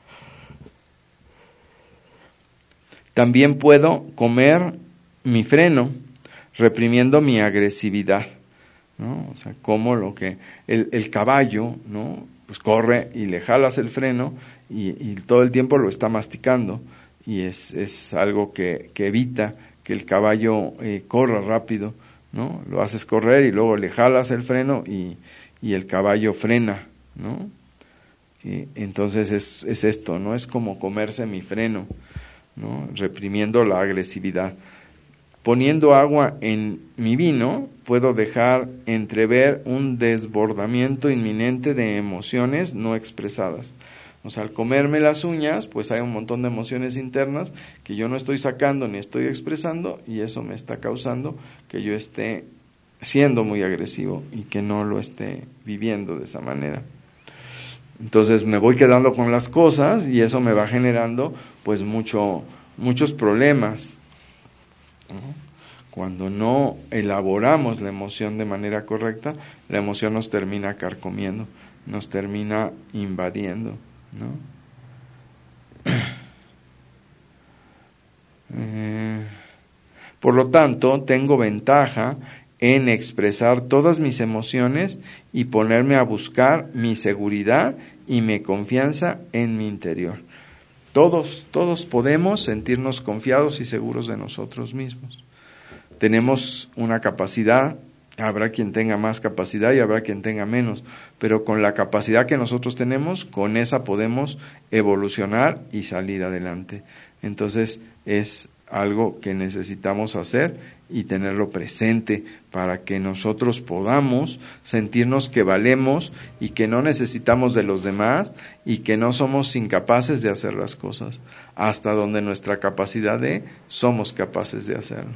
También puedo comer mi freno, reprimiendo mi agresividad, ¿no? O sea, como lo que el, el caballo, ¿no? Pues corre y le jalas el freno y, y todo el tiempo lo está masticando y es, es algo que, que evita que el caballo eh, corra rápido, ¿no? Lo haces correr y luego le jalas el freno y, y el caballo frena, ¿no? Y entonces es, es esto, ¿no? Es como comerse mi freno, ¿no? Reprimiendo la agresividad. Poniendo agua en mi vino, puedo dejar entrever un desbordamiento inminente de emociones no expresadas. O sea, al comerme las uñas, pues hay un montón de emociones internas que yo no estoy sacando ni estoy expresando y eso me está causando que yo esté siendo muy agresivo y que no lo esté viviendo de esa manera. Entonces me voy quedando con las cosas y eso me va generando pues mucho, muchos problemas, ¿no? Cuando no elaboramos la emoción de manera correcta, la emoción nos termina carcomiendo, nos termina invadiendo, ¿no? Eh, por lo tanto, tengo ventaja en expresar todas mis emociones y ponerme a buscar mi seguridad y mi confianza en mi interior. Todos, todos podemos sentirnos confiados y seguros de nosotros mismos. Tenemos una capacidad, habrá quien tenga más capacidad y habrá quien tenga menos, pero con la capacidad que nosotros tenemos, con esa podemos evolucionar y salir adelante. Entonces es algo que necesitamos hacer y tenerlo presente para que nosotros podamos sentirnos que valemos y que no necesitamos de los demás y que no somos incapaces de hacer las cosas, hasta donde nuestra capacidad de somos capaces de hacerlo.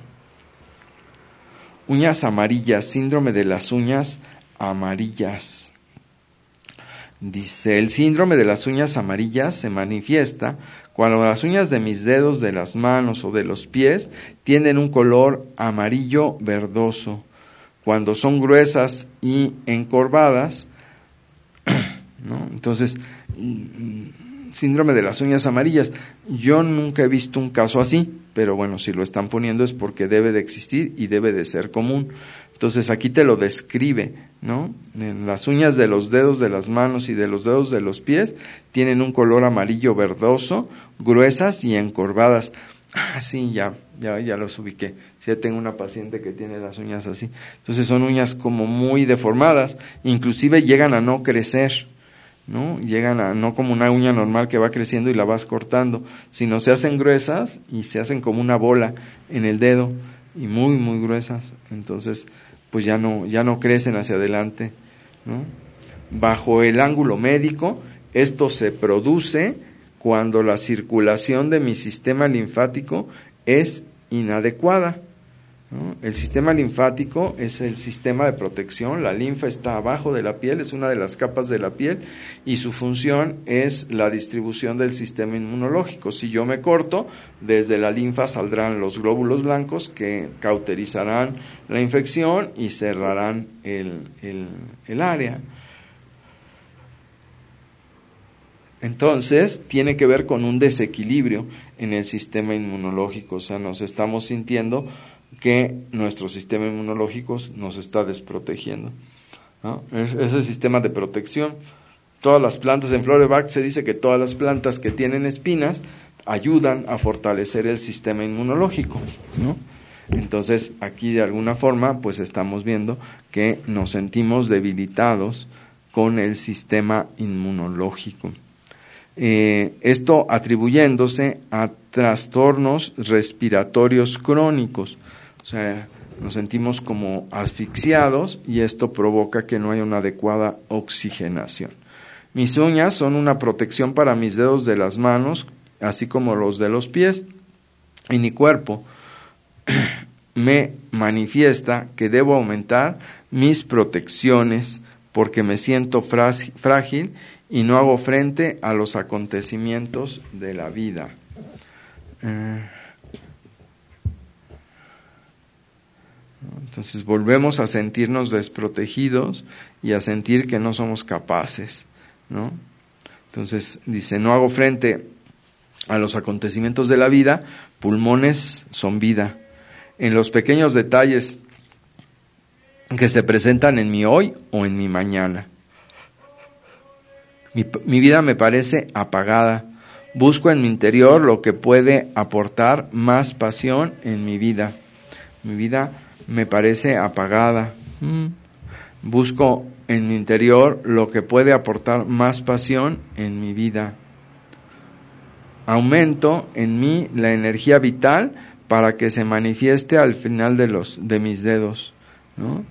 Uñas amarillas, síndrome de las uñas amarillas. Dice, el síndrome de las uñas amarillas se manifiesta cuando las uñas de mis dedos de las manos o de los pies tienen un color amarillo verdoso. Cuando son gruesas y encorvadas, ¿no? Entonces, síndrome de las uñas amarillas. Yo nunca he visto un caso así, pero bueno, si lo están poniendo es porque debe de existir y debe de ser común. Entonces aquí te lo describe, ¿no? En las uñas de los dedos de las manos y de los dedos de los pies tienen un color amarillo verdoso, gruesas y encorvadas. Ah, sí, ya, ya, ya los ubiqué. Sí, tengo una paciente que tiene las uñas así. Entonces son uñas como muy deformadas, inclusive llegan a no crecer, ¿no? Llegan a, no como una uña normal que va creciendo y la vas cortando, sino se hacen gruesas y se hacen como una bola en el dedo y muy, muy gruesas. Entonces, pues ya no, ya no crecen hacia adelante, ¿no? Bajo el ángulo médico, esto se produce cuando la circulación de mi sistema linfático es inadecuada, ¿no? El sistema linfático es el sistema de protección, la linfa está abajo de la piel, es una de las capas de la piel y su función es la distribución del sistema inmunológico. Si yo me corto, desde la linfa saldrán los glóbulos blancos que cauterizarán la infección y cerrarán el, el, el área. Entonces, tiene que ver con un desequilibrio en el sistema inmunológico, o sea, nos estamos sintiendo que nuestro sistema inmunológico nos está desprotegiendo, ¿no? Es, es el sistema de protección. Todas las plantas, en Florebac se dice que todas las plantas que tienen espinas, ayudan a fortalecer el sistema inmunológico, ¿no? Entonces, aquí de alguna forma, pues estamos viendo que nos sentimos debilitados con el sistema inmunológico. Eh, esto atribuyéndose a trastornos respiratorios crónicos, o sea, nos sentimos como asfixiados y esto provoca que no haya una adecuada oxigenación. Mis uñas son una protección para mis dedos de las manos, así como los de los pies, y mi cuerpo me manifiesta que debo aumentar mis protecciones porque me siento frágil y no hago frente a los acontecimientos de la vida. Eh, entonces volvemos a sentirnos desprotegidos y a sentir que no somos capaces, ¿no? Entonces dice, no hago frente a los acontecimientos de la vida, pulmones son vida. En los pequeños detalles que se presentan en mi hoy o en mi mañana. Mi, mi vida me parece apagada. Busco en mi interior lo que puede aportar más pasión en mi vida. Mi vida me parece apagada. Mm. Busco en mi interior lo que puede aportar más pasión en mi vida. Aumento en mí la energía vital para que se manifieste al final de los de mis dedos, ¿no?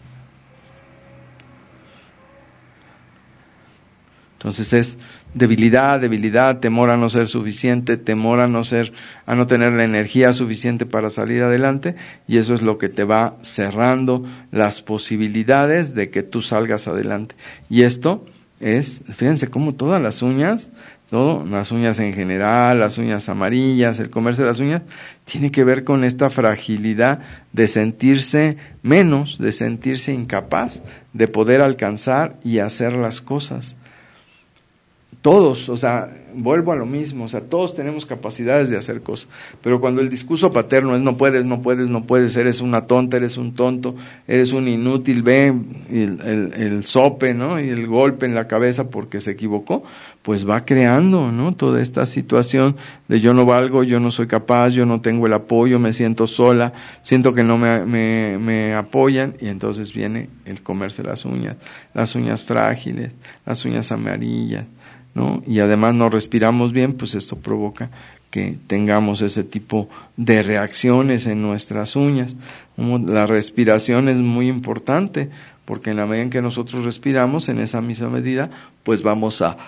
Entonces es debilidad, debilidad, temor a no ser suficiente, temor a no ser, a no tener la energía suficiente para salir adelante, y eso es lo que te va cerrando las posibilidades de que tú salgas adelante. Y esto es, fíjense cómo todas las uñas, todo, las uñas en general, las uñas amarillas, el comerse las uñas, tiene que ver con esta fragilidad de sentirse menos, de sentirse incapaz de poder alcanzar y hacer las cosas. Todos, o sea, vuelvo a lo mismo, o sea, todos tenemos capacidades de hacer cosas, pero cuando el discurso paterno es no puedes, no puedes, no puedes, eres una tonta, eres un tonto, eres un inútil, ve el, el, el sope, ¿no? Y el golpe en la cabeza porque se equivocó, pues va creando, ¿no? Toda esta situación de yo no valgo, yo no soy capaz, yo no tengo el apoyo, me siento sola, siento que no me, me, me apoyan, y entonces viene el comerse las uñas, las uñas frágiles, las uñas amarillas, ¿no? Y además no respiramos bien, pues esto provoca que tengamos ese tipo de reacciones en nuestras uñas. La respiración es muy importante, porque en la medida en que nosotros respiramos, en esa misma medida, pues vamos a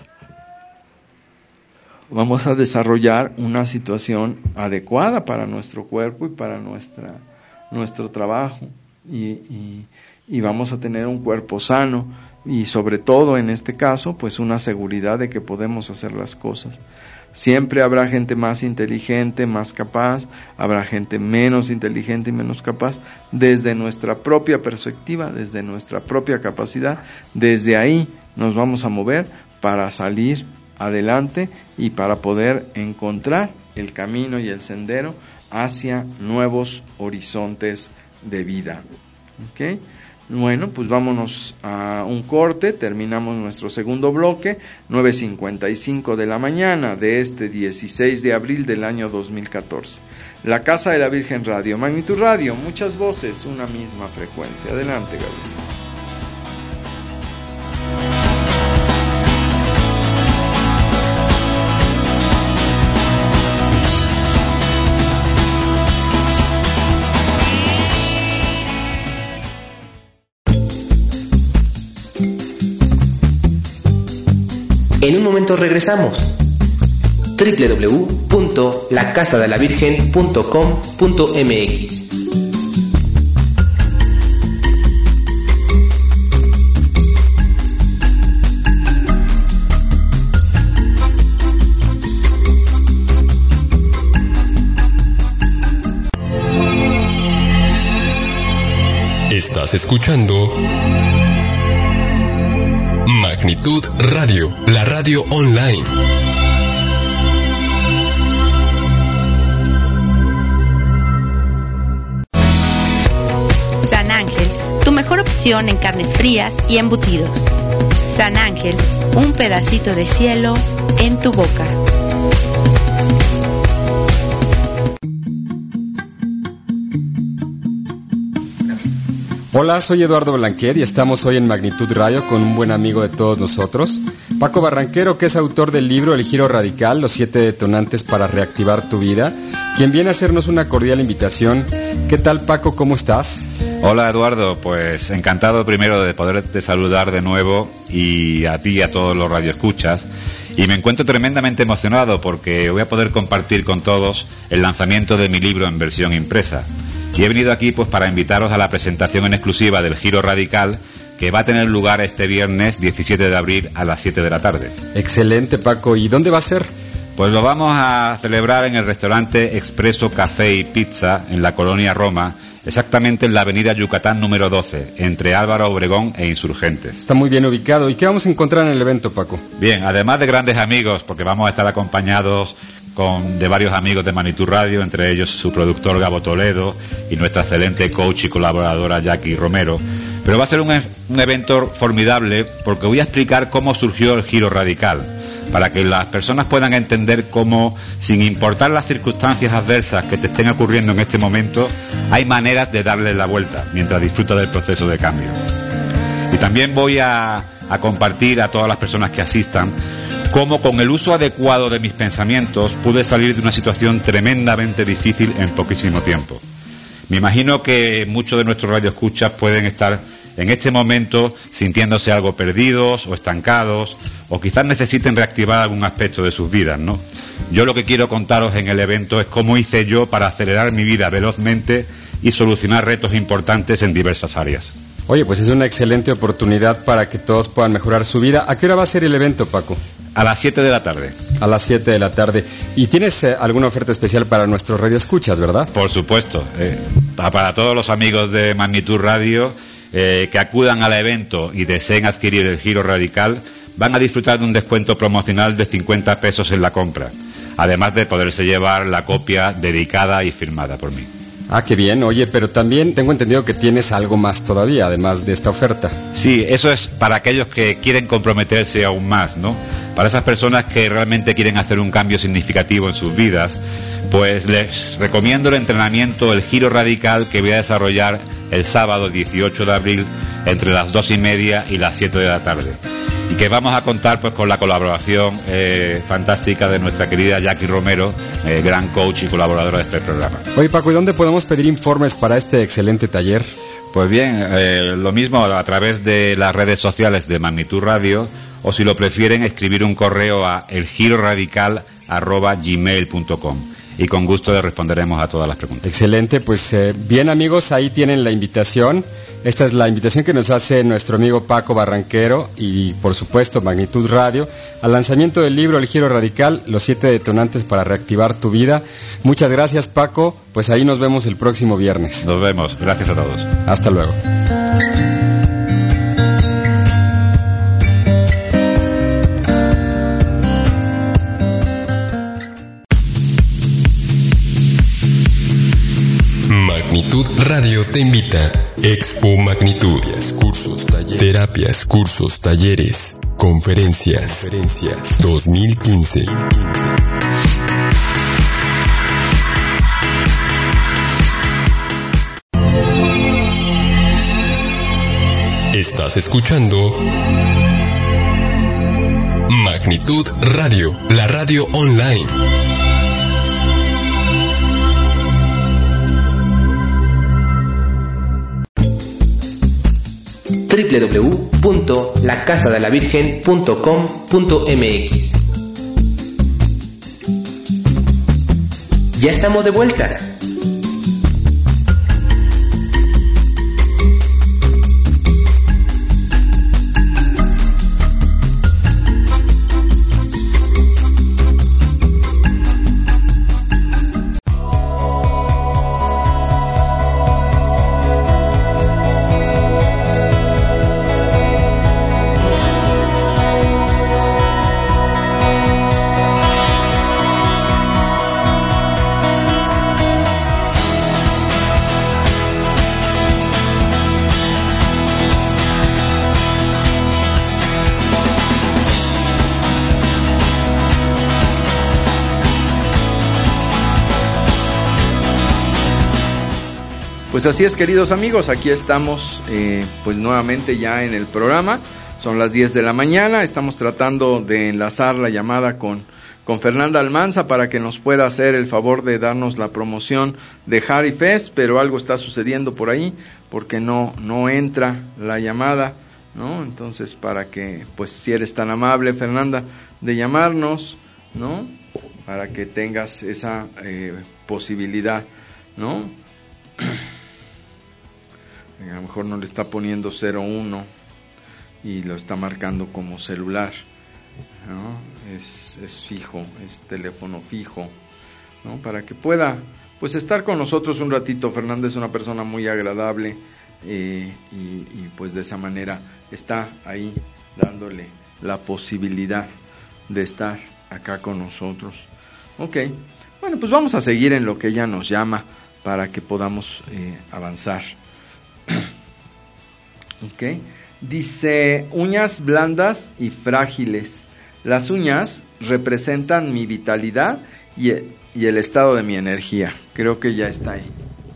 vamos a desarrollar una situación adecuada para nuestro cuerpo y para nuestra nuestro trabajo, y, y, y vamos a tener un cuerpo sano. Y sobre todo en este caso, pues una seguridad de que podemos hacer las cosas. Siempre habrá gente más inteligente, más capaz, habrá gente menos inteligente y menos capaz, desde nuestra propia perspectiva, desde nuestra propia capacidad. Desde ahí nos vamos a mover para salir adelante y para poder encontrar el camino y el sendero hacia nuevos horizontes de vida. ¿Ok? Bueno, pues vámonos a un corte, terminamos nuestro segundo bloque, nueve cincuenta y cinco de la mañana de este dieciséis de abril del año dos mil catorce. La Casa de la Virgen Radio, Magnitud Radio, muchas voces, una misma frecuencia. Adelante, Gabriel. En un momento regresamos. doble u doble u doble u punto la casa de la virgen punto com punto m x. Estás escuchando Magnitud Radio, la radio online. San Ángel, tu mejor opción en carnes frías y embutidos. San Ángel, un pedacito de cielo en tu boca. Hola, soy Eduardo Blanquer y estamos hoy en Magnitud Radio con un buen amigo de todos nosotros, Paco Barranquero, que es autor del libro El Giro Radical, los siete detonantes para reactivar tu vida, quien viene a hacernos una cordial invitación. ¿Qué tal, Paco? ¿Cómo estás? Hola, Eduardo, pues encantado primero de poderte saludar de nuevo y a ti y a todos los radioescuchas. Y me encuentro tremendamente emocionado porque voy a poder compartir con todos el lanzamiento de mi libro en versión impresa. Y he venido aquí pues para invitaros a la presentación en exclusiva del Giro Radical, que va a tener lugar este viernes diecisiete de abril a las siete de la tarde. Excelente, Paco. ¿Y dónde va a ser? Pues lo vamos a celebrar en el restaurante Expreso Café y Pizza en la colonia Roma, exactamente en la avenida Yucatán número doce, entre Álvaro Obregón e Insurgentes. Está muy bien ubicado. ¿Y qué vamos a encontrar en el evento, Paco? Bien, además de grandes amigos, porque vamos a estar acompañados con, de varios amigos de Magnitud Radio, entre ellos su productor Gabo Toledo y nuestra excelente coach y colaboradora Jackie Romero. Pero va a ser un, un evento formidable porque voy a explicar cómo surgió el Giro Radical, para que las personas puedan entender cómo, sin importar las circunstancias adversas que te estén ocurriendo en este momento, hay maneras de darle la vuelta mientras disfrutas del proceso de cambio. Y también voy a, a compartir a todas las personas que asistan cómo con el uso adecuado de mis pensamientos pude salir de una situación tremendamente difícil en poquísimo tiempo. Me imagino que muchos de nuestros radioescuchas pueden estar en este momento sintiéndose algo perdidos o estancados, o quizás necesiten reactivar algún aspecto de sus vidas, ¿no? Yo lo que quiero contaros en el evento es cómo hice yo para acelerar mi vida velozmente y solucionar retos importantes en diversas áreas. Oye, pues es una excelente oportunidad para que todos puedan mejorar su vida. ¿A qué hora va a ser el evento, Paco? A las siete de la tarde. A las siete de la tarde. ¿Y tienes eh, alguna oferta especial para nuestros radioescuchas, verdad? Por supuesto. Eh, para todos los amigos de Magnitud Radio eh, que acudan al evento y deseen adquirir el Giro Radical, van a disfrutar de un descuento promocional de cincuenta pesos en la compra, además de poderse llevar la copia dedicada y firmada por mí. Ah, qué bien. Oye, pero también tengo entendido que tienes algo más todavía, además de esta oferta. Sí, eso es para aquellos que quieren comprometerse aún más, ¿no? Para esas personas que realmente quieren hacer un cambio significativo en sus vidas, pues les recomiendo el entrenamiento, el Giro Radical, que voy a desarrollar el sábado dieciocho de abril entre las dos y media y las siete de la tarde. Y que vamos a contar pues con la colaboración eh, fantástica de nuestra querida Jackie Romero, eh, gran coach y colaboradora de este programa. Oye, Paco, ¿y dónde podemos pedir informes para este excelente taller? Pues bien, eh, lo mismo a través de las redes sociales de Magnitud Radio, o si lo prefieren, escribir un correo a elgiroradical arroba gmail punto com. Y con gusto le responderemos a todas las preguntas. Excelente, pues eh, bien, amigos, ahí tienen la invitación. Esta es la invitación que nos hace nuestro amigo Paco Barranquero y, por supuesto, Magnitud Radio al lanzamiento del libro El Giro Radical, los siete detonantes para reactivar tu vida. Muchas gracias, Paco. Pues ahí nos vemos el próximo viernes. Nos vemos. Gracias a todos. Hasta luego. Magnitud Radio te invita. Expo Magnitud. Cursos, talleres, terapias, cursos, talleres, conferencias, conferencias dos mil quince. Estás escuchando Magnitud Radio, la radio online. doble u doble u doble u punto la casa de la virgen punto com punto m x. Ya estamos de vuelta. Pues así es, queridos amigos, aquí estamos eh, pues nuevamente ya en el programa. Son las diez de la mañana, estamos tratando de enlazar la llamada con, con Fernanda Almanza para que nos pueda hacer el favor de darnos la promoción de Harry Fest, pero algo está sucediendo por ahí porque no, no entra la llamada, ¿no? Entonces, para que, pues si eres tan amable, Fernanda, de llamarnos, ¿no? Para que tengas esa eh, posibilidad, ¿no? A lo mejor no le está poniendo cero uno y lo está marcando como celular, ¿no? Es, es fijo, es teléfono fijo, ¿no? Para que pueda, pues, estar con nosotros un ratito. Fernanda es una persona muy agradable eh, y, y pues de esa manera está ahí dándole la posibilidad de estar acá con nosotros. Ok, bueno, pues vamos a seguir en lo que ella nos llama para que podamos eh, avanzar. Ok, dice: uñas blandas y frágiles. Las uñas representan mi vitalidad y el, y el estado de mi energía. Creo que ya está ahí.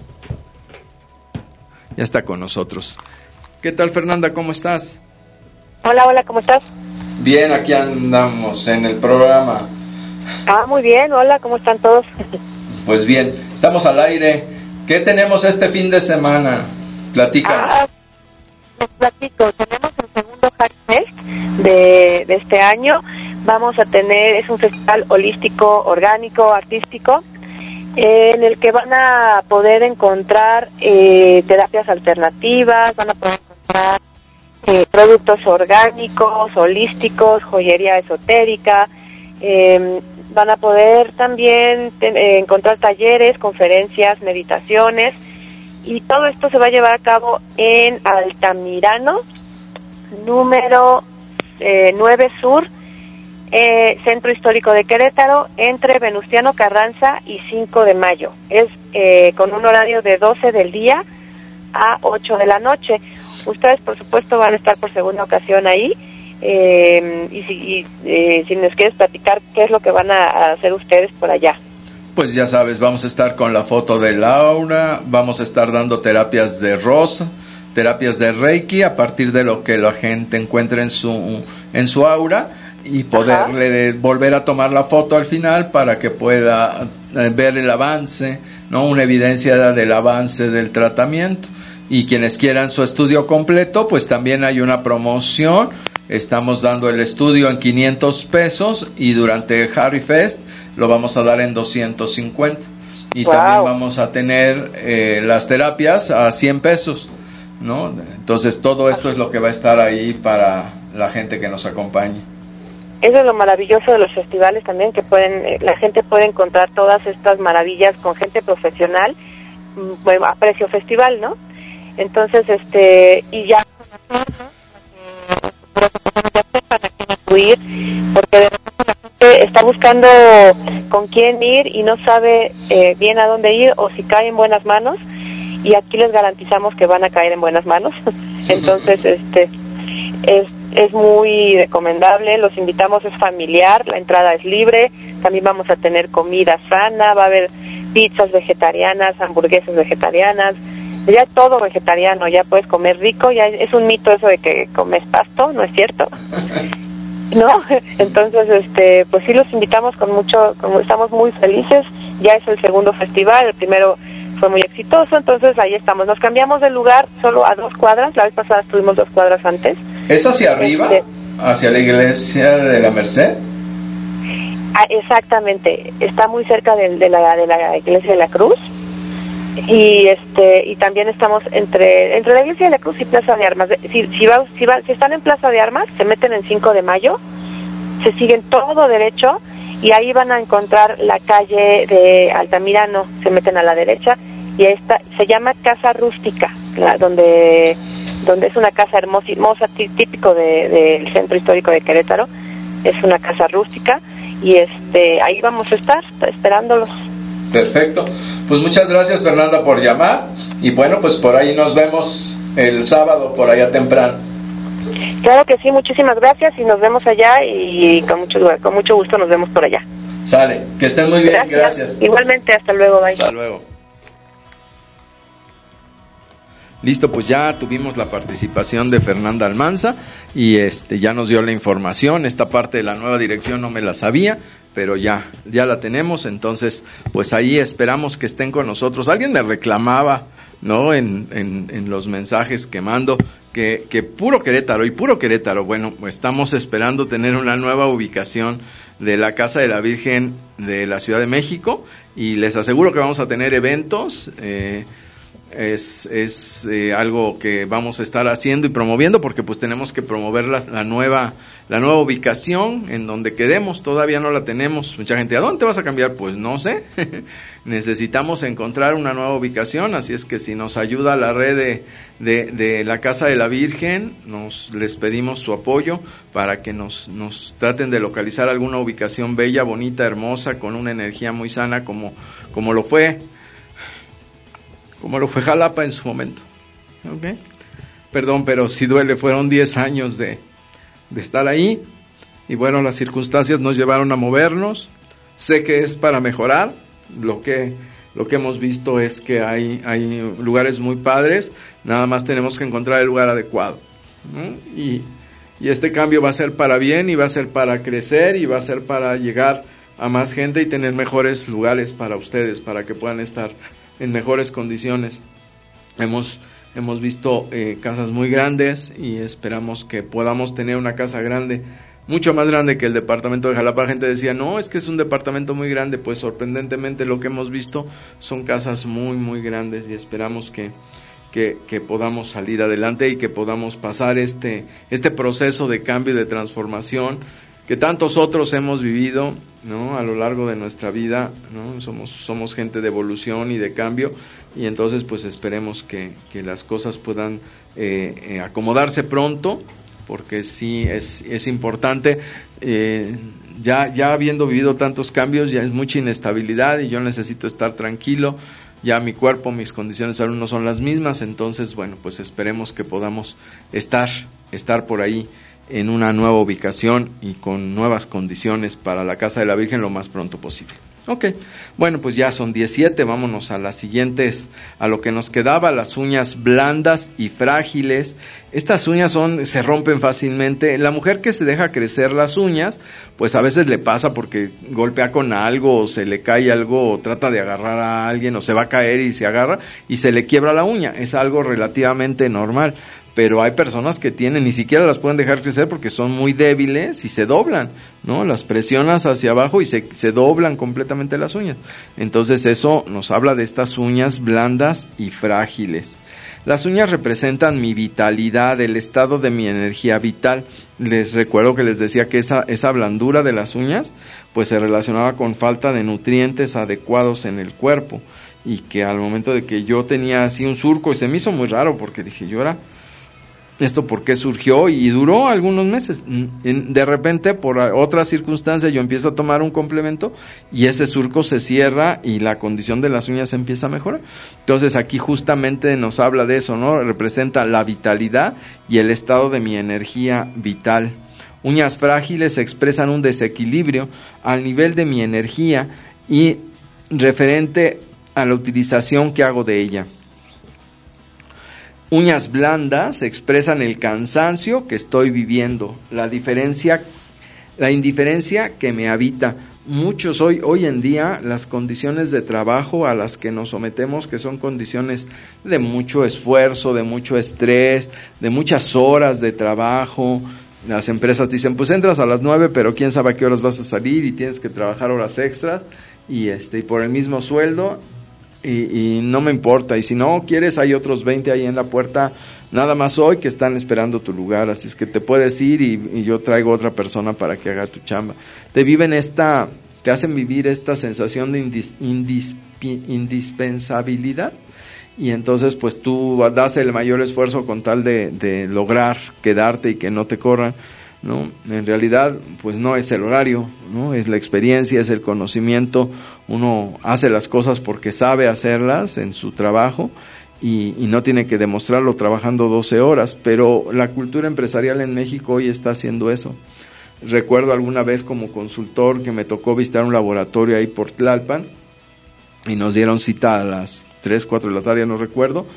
Ya está con nosotros. ¿Qué tal, Fernanda? ¿Cómo estás? Hola, hola, ¿cómo estás? Bien, aquí andamos en el programa. Ah, muy bien, hola, ¿cómo están todos? Pues bien, estamos al aire. ¿Qué tenemos este fin de semana? Platícanos. Ah, les platico, tenemos el segundo Harry Fest de, de este año. Vamos a tener, es un festival holístico, orgánico, artístico, eh, en el que van a poder encontrar eh, terapias alternativas, van a poder encontrar eh, productos orgánicos, holísticos, joyería esotérica, eh, van a poder también te, eh, encontrar talleres, conferencias, meditaciones, y todo esto se va a llevar a cabo en Altamirano, número eh, nueve Sur, eh, Centro Histórico de Querétaro, entre Venustiano Carranza y cinco de mayo. Es eh, con un horario de doce del día a ocho de la noche. Ustedes, por supuesto, van a estar por segunda ocasión ahí. Eh, y si, y, eh, si nos quieres platicar qué es lo que van a hacer ustedes por allá. Pues ya sabes, vamos a estar con la foto de Laura, vamos a estar dando terapias de Rosa, terapias de Reiki, a partir de lo que la gente encuentre en su, en su aura, y poderle Ajá. volver a tomar la foto al final para que pueda ver el avance, ¿no? Una evidencia del avance del tratamiento. Y quienes quieran su estudio completo, pues también hay una promoción. Estamos dando el estudio en quinientos pesos y durante el Harry Fest lo vamos a dar en doscientos cincuenta. Y wow. también vamos a tener eh, las terapias a cien pesos, ¿no? Entonces todo esto es lo que va a estar ahí para la gente que nos acompañe. Eso es lo maravilloso de los festivales también, que pueden eh, la gente puede encontrar todas estas maravillas con gente profesional, bueno, a precio festival, ¿no? Entonces, este, y ya incluir, porque de repente la gente está buscando con quién ir y no sabe eh, bien a dónde ir o si cae en buenas manos, y aquí les garantizamos que van a caer en buenas manos. Entonces, este, es, es muy recomendable, los invitamos, es familiar, la entrada es libre, también vamos a tener comida sana, va a haber pizzas vegetarianas, hamburguesas vegetarianas, ya todo vegetariano, ya puedes comer rico, ya es un mito eso de que comes pasto, no es cierto, ¿no? Entonces, este, pues sí los invitamos con mucho, como estamos muy felices, ya es el segundo festival, el primero fue muy exitoso, entonces ahí estamos, nos cambiamos de lugar solo a dos cuadras, la vez pasada estuvimos dos cuadras antes. ¿Es hacia arriba? Este, ¿hacia la iglesia de la Merced? Ah, exactamente, está muy cerca de, de, la, de la iglesia de la Cruz. Y este y también estamos entre entre la iglesia de la Cruz y Plaza de Armas. Si si, va, si, va, si están en Plaza de Armas, se meten en cinco de mayo, se siguen todo derecho y ahí van a encontrar la calle de Altamirano, se meten a la derecha y ahí está, se llama Casa Rústica, la, donde donde es una casa hermosa, hermosa típico de, del Centro Histórico de Querétaro, es una casa rústica y este ahí vamos a estar esperándolos. Perfecto. Pues muchas gracias, Fernanda, por llamar, y bueno, pues por ahí nos vemos el sábado, por allá temprano. Claro que sí, muchísimas gracias y nos vemos allá y con mucho, con mucho gusto nos vemos por allá. Sale, que estén muy bien, gracias. gracias. Igualmente, hasta luego, bye. Hasta luego. Listo, pues ya tuvimos la participación de Fernanda Almanza y este ya nos dio la información. Esta parte de la nueva dirección no me la sabía, pero ya, ya la tenemos. Entonces, pues ahí esperamos que estén con nosotros. Alguien me reclamaba, ¿no? En, en, en los mensajes que mando, que, que puro Querétaro y puro Querétaro. Bueno, pues estamos esperando tener una nueva ubicación de la Casa de la Virgen de la Ciudad de México y les aseguro que vamos a tener eventos. Eh, es es eh, algo que vamos a estar haciendo y promoviendo porque pues tenemos que promover la, la nueva la nueva ubicación en donde quedemos. Todavía no la tenemos. Mucha gente, ¿a dónde te vas a cambiar? Pues no sé. Necesitamos encontrar una nueva ubicación, así es que si nos ayuda la red de, de, de la Casa de la Virgen, nos les pedimos su apoyo para que nos, nos traten de localizar alguna ubicación bella, bonita, hermosa, con una energía muy sana como, como lo fue como lo fue Jalapa en su momento. ¿Okay? Perdón, pero sí duele, fueron diez años de, de estar ahí y bueno, las circunstancias nos llevaron a movernos. Sé que es para mejorar. Lo que lo que hemos visto es que hay hay lugares muy padres, nada más tenemos que encontrar el lugar adecuado, ¿no? Y, y este cambio va a ser para bien y va a ser para crecer y va a ser para llegar a más gente y tener mejores lugares para ustedes, para que puedan estar en mejores condiciones. Hemos hemos visto eh, casas muy grandes y esperamos que podamos tener una casa grande, mucho más grande que el departamento de Jalapa. La gente decía, no, es que es un departamento muy grande. Pues sorprendentemente lo que hemos visto son casas muy, muy grandes y esperamos que, que, que podamos salir adelante y que podamos pasar este, este proceso de cambio y de transformación que tantos otros hemos vivido, ¿no? A lo largo de nuestra vida, ¿no? Somos, somos gente de evolución y de cambio y entonces pues esperemos que, que las cosas puedan eh, eh, acomodarse pronto, porque sí es es importante. Eh, ya ya habiendo vivido tantos cambios, ya es mucha inestabilidad y yo necesito estar tranquilo. Ya mi cuerpo, mis condiciones de salud no son las mismas, entonces bueno, pues esperemos que podamos estar estar por ahí en una nueva ubicación y con nuevas condiciones para la Casa de la Virgen lo más pronto posible. Ok, bueno, pues ya son diecisiete, vámonos a las siguientes, a lo que nos quedaba, las uñas blandas y frágiles. Estas uñas son, se rompen fácilmente. La mujer que se deja crecer las uñas, pues a veces le pasa porque golpea con algo, o se le cae algo, o trata de agarrar a alguien, o se va a caer y se agarra, y se le quiebra la uña. Es algo relativamente normal. Pero hay personas que tienen, ni siquiera las pueden dejar crecer porque son muy débiles y se doblan, ¿no? Las presionas hacia abajo y se, se doblan completamente las uñas. Entonces eso nos habla de estas uñas blandas y frágiles. Las uñas representan mi vitalidad, el estado de mi energía vital. Les recuerdo que les decía que esa, esa blandura de las uñas pues se relacionaba con falta de nutrientes adecuados en el cuerpo. Y que al momento de que yo tenía así un surco, y se me hizo muy raro porque dije, yo era... ¿Esto por qué surgió? Y duró algunos meses. De repente, por otra circunstancia, yo empiezo a tomar un complemento y ese surco se cierra y la condición de las uñas empieza a mejorar. Entonces, aquí justamente nos habla de eso, ¿no? Representa la vitalidad y el estado de mi energía vital. Uñas frágiles expresan un desequilibrio al nivel de mi energía y referente a la utilización que hago de ella. Uñas blandas expresan el cansancio que estoy viviendo, la diferencia, la indiferencia que me habita. Muchos hoy, hoy en día, las condiciones de trabajo a las que nos sometemos, que son condiciones de mucho esfuerzo, de mucho estrés, de muchas horas de trabajo. Las empresas dicen, pues entras a las nueve, pero quién sabe a qué horas vas a salir y tienes que trabajar horas extras y este y por el mismo sueldo. Y, y no me importa, y si no quieres hay otros veinte ahí en la puerta nada más hoy que están esperando tu lugar, así es que te puedes ir y, y yo traigo otra persona para que haga tu chamba. Te viven esta, te hacen vivir esta sensación de indis, indis, indispensabilidad y entonces pues tú das el mayor esfuerzo con tal de, de lograr quedarte y que no te corran, ¿no? En realidad pues no es el horario, ¿no? Es la experiencia, es el conocimiento. Uno hace las cosas porque sabe hacerlas en su trabajo y, y no tiene que demostrarlo trabajando doce horas, pero la cultura empresarial en México hoy está haciendo eso. Recuerdo alguna vez como consultor que me tocó visitar un laboratorio ahí por Tlalpan y nos dieron cita a las tres, cuatro de la tarde, no recuerdo,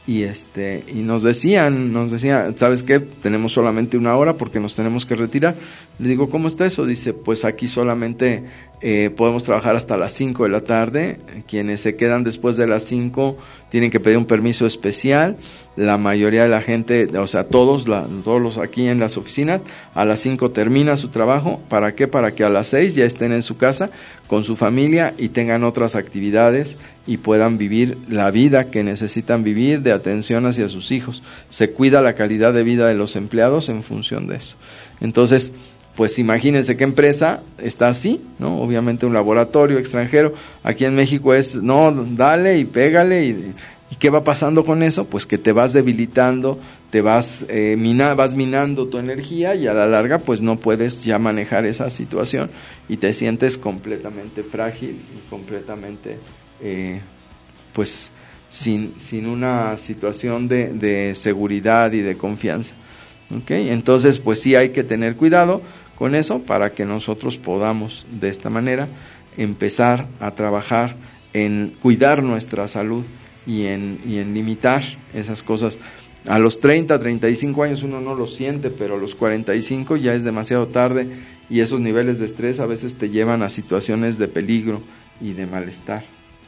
y este y nos decían, nos decían, ¿sabes qué? Tenemos solamente una hora porque nos tenemos que retirar. Le digo, ¿cómo está eso? Dice, pues aquí solamente eh, podemos trabajar hasta las cinco de la tarde. Quienes se quedan después de las cinco tienen que pedir un permiso especial. La mayoría de la gente, o sea, todos, la, todos los aquí en las oficinas, a las cinco termina su trabajo. ¿Para qué? Para que a las seis ya estén en su casa con su familia y tengan otras actividades y puedan vivir la vida que necesitan vivir de atención hacia sus hijos. Se cuida la calidad de vida de los empleados en función de eso. Entonces, pues imagínense qué empresa está así, ¿no? Obviamente un laboratorio extranjero. Aquí en México es, no, dale y pégale. ¿Y, y qué va pasando con eso? Pues que te vas debilitando, te vas, eh, mina, vas minando tu energía y a la larga pues no puedes ya manejar esa situación y te sientes completamente frágil y completamente, eh, pues, sin, sin una situación de, de seguridad y de confianza. ¿Okay? Entonces, pues sí hay que tener cuidado con eso para que nosotros podamos de esta manera empezar a trabajar en cuidar nuestra salud y en, y en limitar esas cosas. A los treinta, treinta y cinco años uno no lo siente, pero a los cuarenta y cinco ya es demasiado tarde y esos niveles de estrés a veces te llevan a situaciones de peligro y de malestar.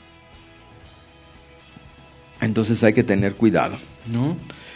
Entonces hay que tener cuidado, ¿no?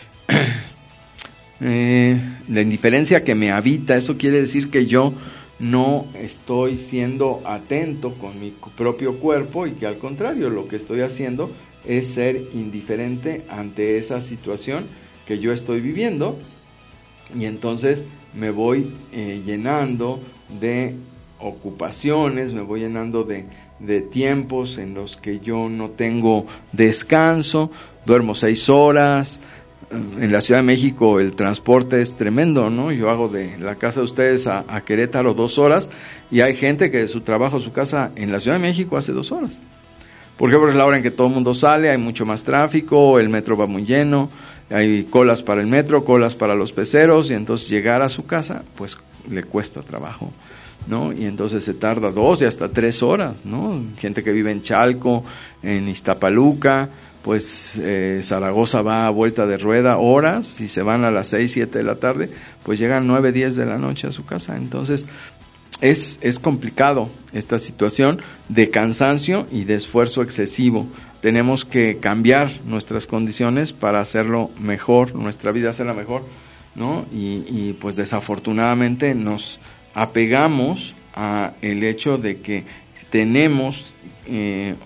Eh, la indiferencia que me habita, eso quiere decir que yo no estoy siendo atento con mi propio cuerpo y que al contrario lo que estoy haciendo es ser indiferente ante esa situación que yo estoy viviendo y entonces me voy eh, llenando de ocupaciones, me voy llenando de, de tiempos en los que yo no tengo descanso, duermo seis horas. En la Ciudad de México el transporte es tremendo, ¿no? Yo hago de la casa de ustedes a, a Querétaro dos horas y hay gente que de su trabajo a su casa en la Ciudad de México hace dos horas. ¿Por qué? Porque es la hora en que todo el mundo sale, hay mucho más tráfico, el metro va muy lleno, hay colas para el metro, colas para los peceros y entonces llegar a su casa pues le cuesta trabajo, ¿no? Y entonces se tarda dos y hasta tres horas, ¿no? Gente que vive en Chalco, en Iztapaluca, pues eh, Zaragoza va a vuelta de rueda horas y se van a las seis, siete de la tarde, pues llegan nueve, diez de la noche a su casa. Entonces es, es complicado esta situación de cansancio y de esfuerzo excesivo. Tenemos que cambiar nuestras condiciones para hacerlo mejor, nuestra vida hacerla mejor, ¿no? Y, y pues desafortunadamente nos apegamos a el hecho de que tenemos eh,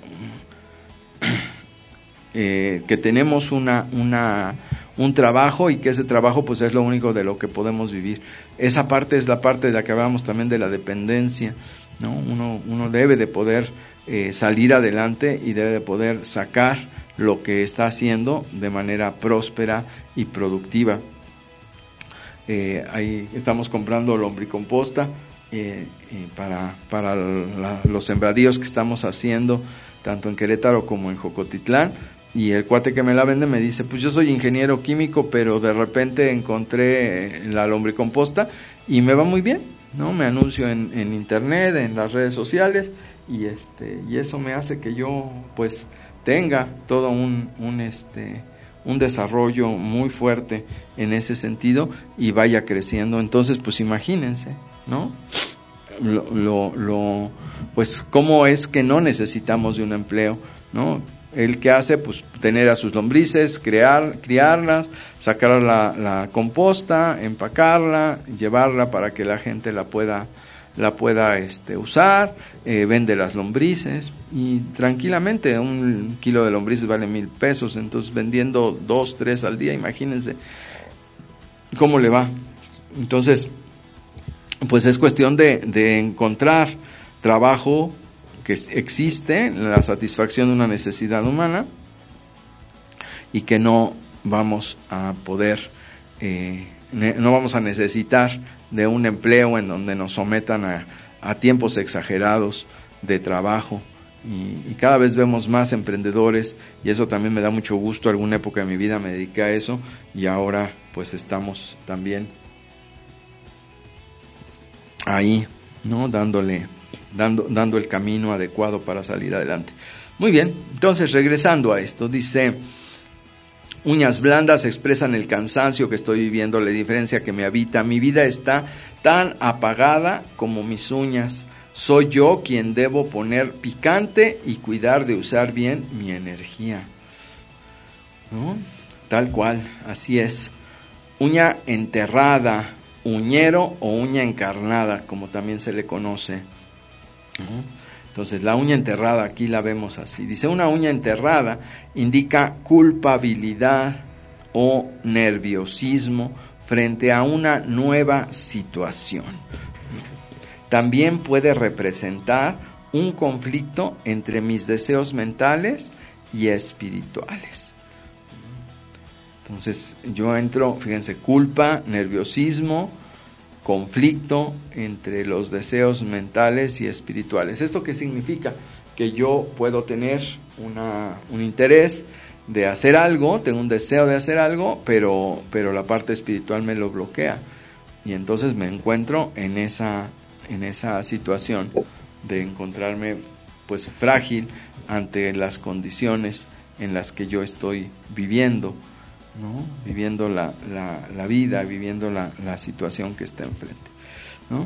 Eh, que tenemos una, una, un trabajo y que ese trabajo pues es lo único de lo que podemos vivir. Esa parte es la parte de la que hablábamos también de la dependencia, ¿no? Uno, uno debe de poder eh, salir adelante y debe de poder sacar lo que está haciendo de manera próspera y productiva. Eh, ahí estamos comprando lombricomposta eh, eh, para, para la, los sembradíos que estamos haciendo tanto en Querétaro como en Jocotitlán. Y el cuate que me la vende me dice, pues yo soy ingeniero químico, pero de repente encontré la lombricomposta y me va muy bien, ¿no? Me anuncio en, en internet, en las redes sociales y este y eso me hace que yo pues tenga todo un, un este un desarrollo muy fuerte en ese sentido y vaya creciendo. Entonces pues imagínense, ¿no? Lo, lo, lo pues cómo es que no necesitamos de un empleo, ¿no? El que hace, pues, tener a sus lombrices, crear, criarlas, sacar la, la composta, empacarla, llevarla para que la gente la pueda, la pueda este, usar, eh, vende las lombrices y tranquilamente un kilo de lombrices vale mil pesos, entonces vendiendo dos, tres al día, imagínense cómo le va. Entonces, pues es cuestión de, de encontrar trabajo que existe, la satisfacción de una necesidad humana y que no vamos a poder, eh, no vamos a necesitar de un empleo en donde nos sometan a, a tiempos exagerados de trabajo y, y cada vez vemos más emprendedores y eso también me da mucho gusto. Alguna época de mi vida me dediqué a eso y ahora pues estamos también ahí, ¿no? Dándole Dando, dando el camino adecuado para salir adelante. Muy bien, entonces regresando a esto, dice, Uñas blandas expresan el cansancio que estoy viviendo, la diferencia que me habita. Mi vida está tan apagada como mis uñas. Soy yo quien debo poner picante y cuidar de usar bien mi energía. ¿No? Tal cual, así es. Uña enterrada, uñero o uña encarnada, como también se le conoce. ¿No? Entonces, la uña enterrada, aquí la vemos así. Dice, una uña enterrada indica culpabilidad o nerviosismo frente a una nueva situación. También puede representar un conflicto entre mis deseos mentales y espirituales. Entonces, yo entro, fíjense, culpa, nerviosismo, conflicto entre los deseos mentales y espirituales. ¿Esto qué significa? Que yo puedo tener una, un interés de hacer algo, tengo un deseo de hacer algo, pero, pero la parte espiritual me lo bloquea. Y entonces me encuentro en esa, en esa situación de encontrarme pues frágil ante las condiciones en las que yo estoy viviendo, ¿no? Viviendo la, la, la vida, viviendo la, la situación que está enfrente, ¿no?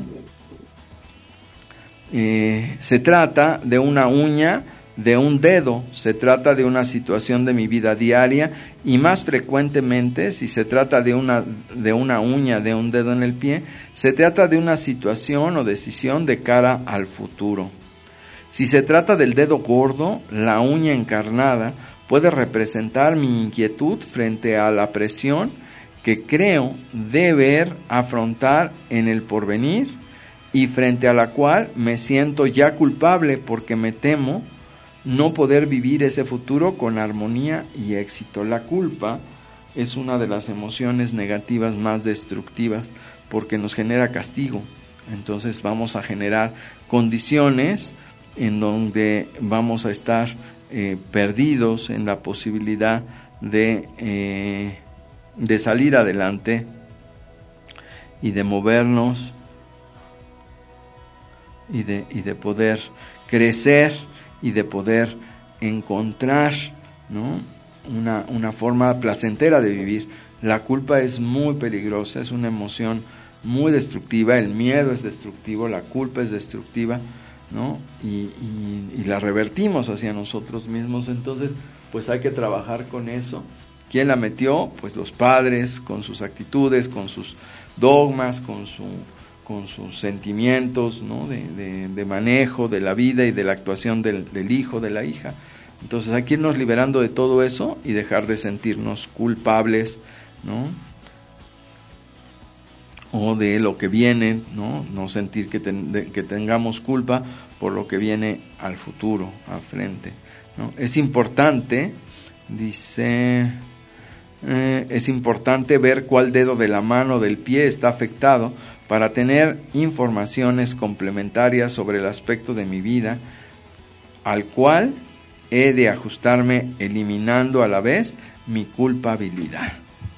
Eh, se trata de una uña, de un dedo, se trata de una situación de mi vida diaria y más frecuentemente, si se trata de una, de una uña, de un dedo en el pie, se trata de una situación o decisión de cara al futuro. Si se trata del dedo gordo, la uña encarnada puede representar mi inquietud frente a la presión que creo deber afrontar en el porvenir y frente a la cual me siento ya culpable porque me temo no poder vivir ese futuro con armonía y éxito. La culpa es una de las emociones negativas más destructivas porque nos genera castigo. Entonces vamos a generar condiciones en donde vamos a estar eh, perdidos en la posibilidad de, eh, de salir adelante y de movernos y de, y de poder crecer y de poder encontrar, ¿no?, una, una forma placentera de vivir. La culpa es muy peligrosa, es una emoción muy destructiva, el miedo es destructivo, la culpa es destructiva, ¿no? Y, y, y la revertimos hacia nosotros mismos. Entonces, pues hay que trabajar con eso. ¿Quién la metió? Pues los padres, con sus actitudes, con sus dogmas, con su con sus sentimientos, ¿no?, de, de, de manejo de la vida y de la actuación del, del hijo, de la hija. Entonces hay que irnos liberando de todo eso y dejar de sentirnos culpables, ¿no?, o de lo que viene, ¿no?, no sentir que, ten, de, que tengamos culpa por lo que viene al futuro, al frente, ¿no? Es importante, dice, eh, es importante ver cuál dedo de la mano o del pie está afectado para tener informaciones complementarias sobre el aspecto de mi vida al cual he de ajustarme, eliminando a la vez mi culpabilidad.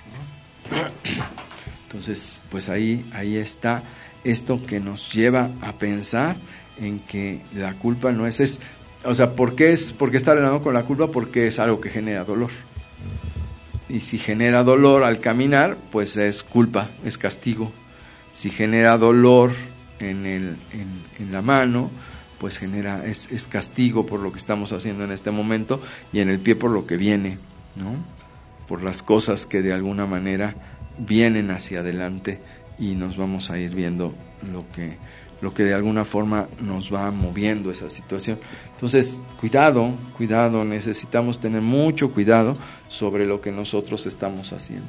Entonces, pues ahí, ahí está esto que nos lleva a pensar en que la culpa no es, es o sea, ¿por qué, es, ¿por qué está relacionado con la culpa? Porque es algo que genera dolor. Y si genera dolor al caminar, pues es culpa, es castigo. Si genera dolor en, el, en, en la mano, pues genera es, es castigo por lo que estamos haciendo en este momento, y en el pie por lo que viene, ¿no?, por las cosas que de alguna manera vienen hacia adelante y nos vamos a ir viendo lo que, lo que de alguna forma nos va moviendo esa situación. Entonces, cuidado, cuidado, necesitamos tener mucho cuidado sobre lo que nosotros estamos haciendo.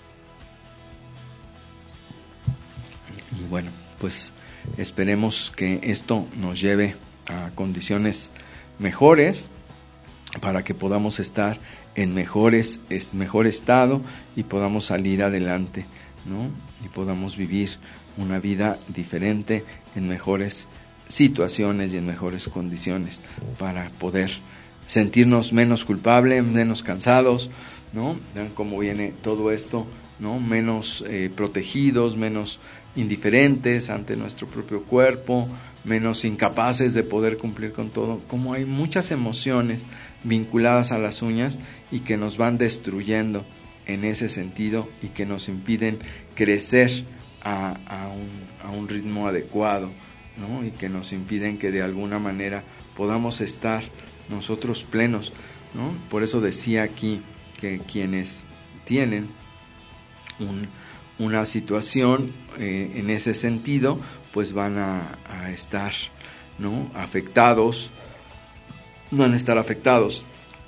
Y bueno, pues esperemos que esto nos lleve a condiciones mejores para que podamos estar en mejores, es, mejor estado y podamos salir adelante, ¿no?, y podamos vivir una vida diferente en mejores situaciones y en mejores condiciones para poder sentirnos menos culpables, menos cansados, ¿no? Vean cómo viene todo esto, ¿no? Menos eh, protegidos, menos indiferentes ante nuestro propio cuerpo, menos incapaces de poder cumplir con todo. Como hay muchas emociones vinculadas a las uñas y que nos van destruyendo en ese sentido y que nos impiden crecer a, a, un, a un ritmo adecuado, ¿no? Y que nos impiden que de alguna manera podamos estar nosotros plenos, ¿no? Por eso decía aquí que quienes tienen un, una situación eh, en ese sentido, pues van a, a estar, ¿no? afectados, van a estar afectados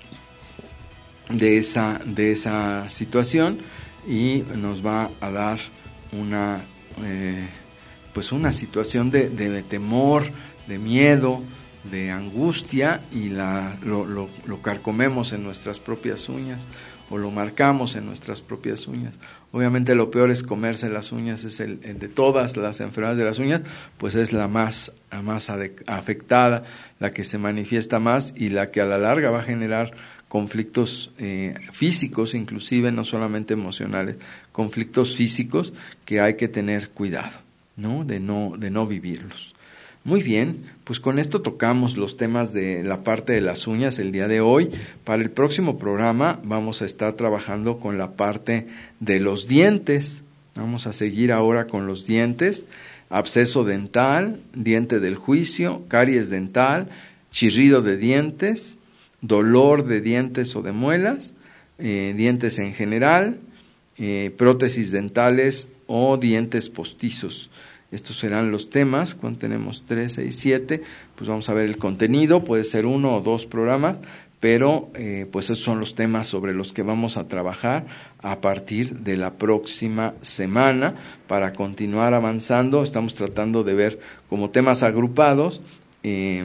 de esa, de esa situación, y nos va a dar una eh, pues una situación de, de temor, de miedo, de angustia, y la, lo, lo, lo carcomemos en nuestras propias uñas, o lo marcamos en nuestras propias uñas. Obviamente lo peor es comerse las uñas, es el, el de todas las enfermedades de las uñas, pues es la más, la más afectada, la que se manifiesta más y la que a la larga va a generar conflictos eh, físicos, inclusive no solamente emocionales, conflictos físicos que hay que tener cuidado, ¿no? De no, de no vivirlos. Muy bien, pues con esto tocamos los temas de la parte de las uñas el día de hoy. Para el próximo programa vamos a estar trabajando con la parte de los dientes. Vamos a seguir ahora con los dientes, absceso dental, diente del juicio, caries dental, chirrido de dientes, dolor de dientes o de muelas, eh, dientes en general, eh, prótesis dentales o dientes postizos. Estos serán los temas. Cuando tenemos tres, seis, siete, pues vamos a ver el contenido, puede ser uno o dos programas, pero eh, pues esos son los temas sobre los que vamos a trabajar a partir de la próxima semana para continuar avanzando. Estamos tratando de ver como temas agrupados eh,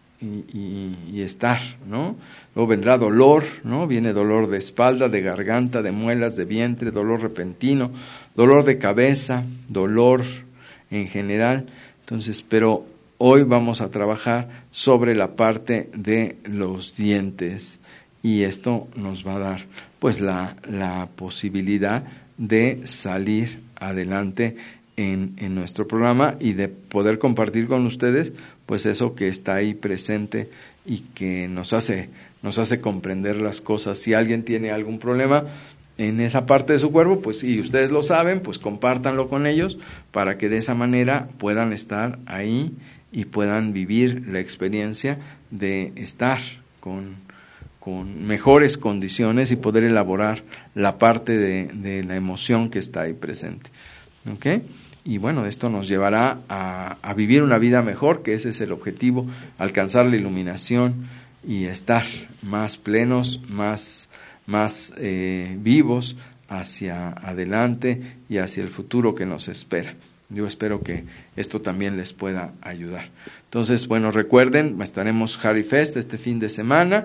y, y, y estar, ¿no? Luego vendrá dolor, ¿no? Viene dolor de espalda, de garganta, de muelas, de vientre, dolor repentino, dolor de cabeza, dolor en general. Entonces, pero hoy vamos a trabajar sobre la parte de los dientes, y esto nos va a dar pues la, la posibilidad de salir adelante en, en nuestro programa y de poder compartir con ustedes pues eso que está ahí presente y que nos hace, nos hace comprender las cosas. Si alguien tiene algún problema en esa parte de su cuerpo, pues si ustedes lo saben, pues compártanlo con ellos para que de esa manera puedan estar ahí y puedan vivir la experiencia de estar con, con mejores condiciones y poder elaborar la parte de, de la emoción que está ahí presente. ¿Ok? Y bueno, esto nos llevará a, a vivir una vida mejor, que ese es el objetivo, alcanzar la iluminación y estar más plenos, más más eh, vivos hacia adelante y hacia el futuro que nos espera. Yo espero que esto también les pueda ayudar. Entonces, bueno, recuerden, estaremos Harry Fest este fin de semana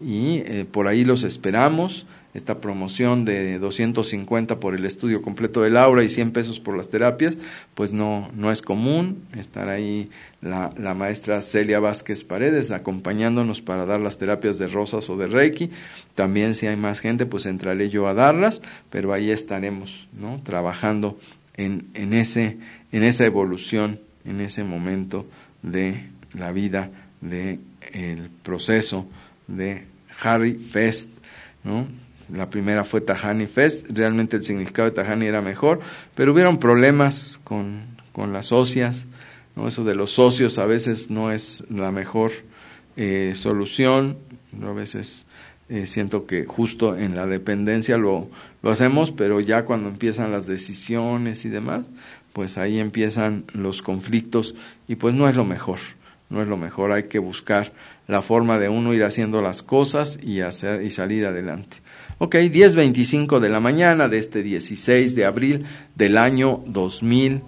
y eh, por ahí los esperamos. Esta promoción de doscientos cincuenta por el estudio completo de Laura y cien pesos por las terapias, pues no, no es común. Estar ahí la, la maestra Celia Vázquez Paredes acompañándonos para dar las terapias de rosas o de Reiki. También si hay más gente, pues entraré yo a darlas, pero ahí estaremos, ¿no? Trabajando en, en, ese, en esa evolución, en ese momento de la vida, de el proceso de Harry Fest, ¿no? La primera fue Tahani Fest, realmente el significado de Tahani era mejor, pero hubieron problemas con, con las socias, ¿no? Eso de los socios a veces no es la mejor eh, solución. Yo a veces eh, siento que justo en la dependencia lo, lo hacemos, pero ya cuando empiezan las decisiones y demás, pues ahí empiezan los conflictos y pues no es lo mejor, no es lo mejor. Hay que buscar la forma de uno ir haciendo las cosas y hacer y salir adelante. Ok, diez veinticinco de la mañana de este dieciséis de abril del año dos mil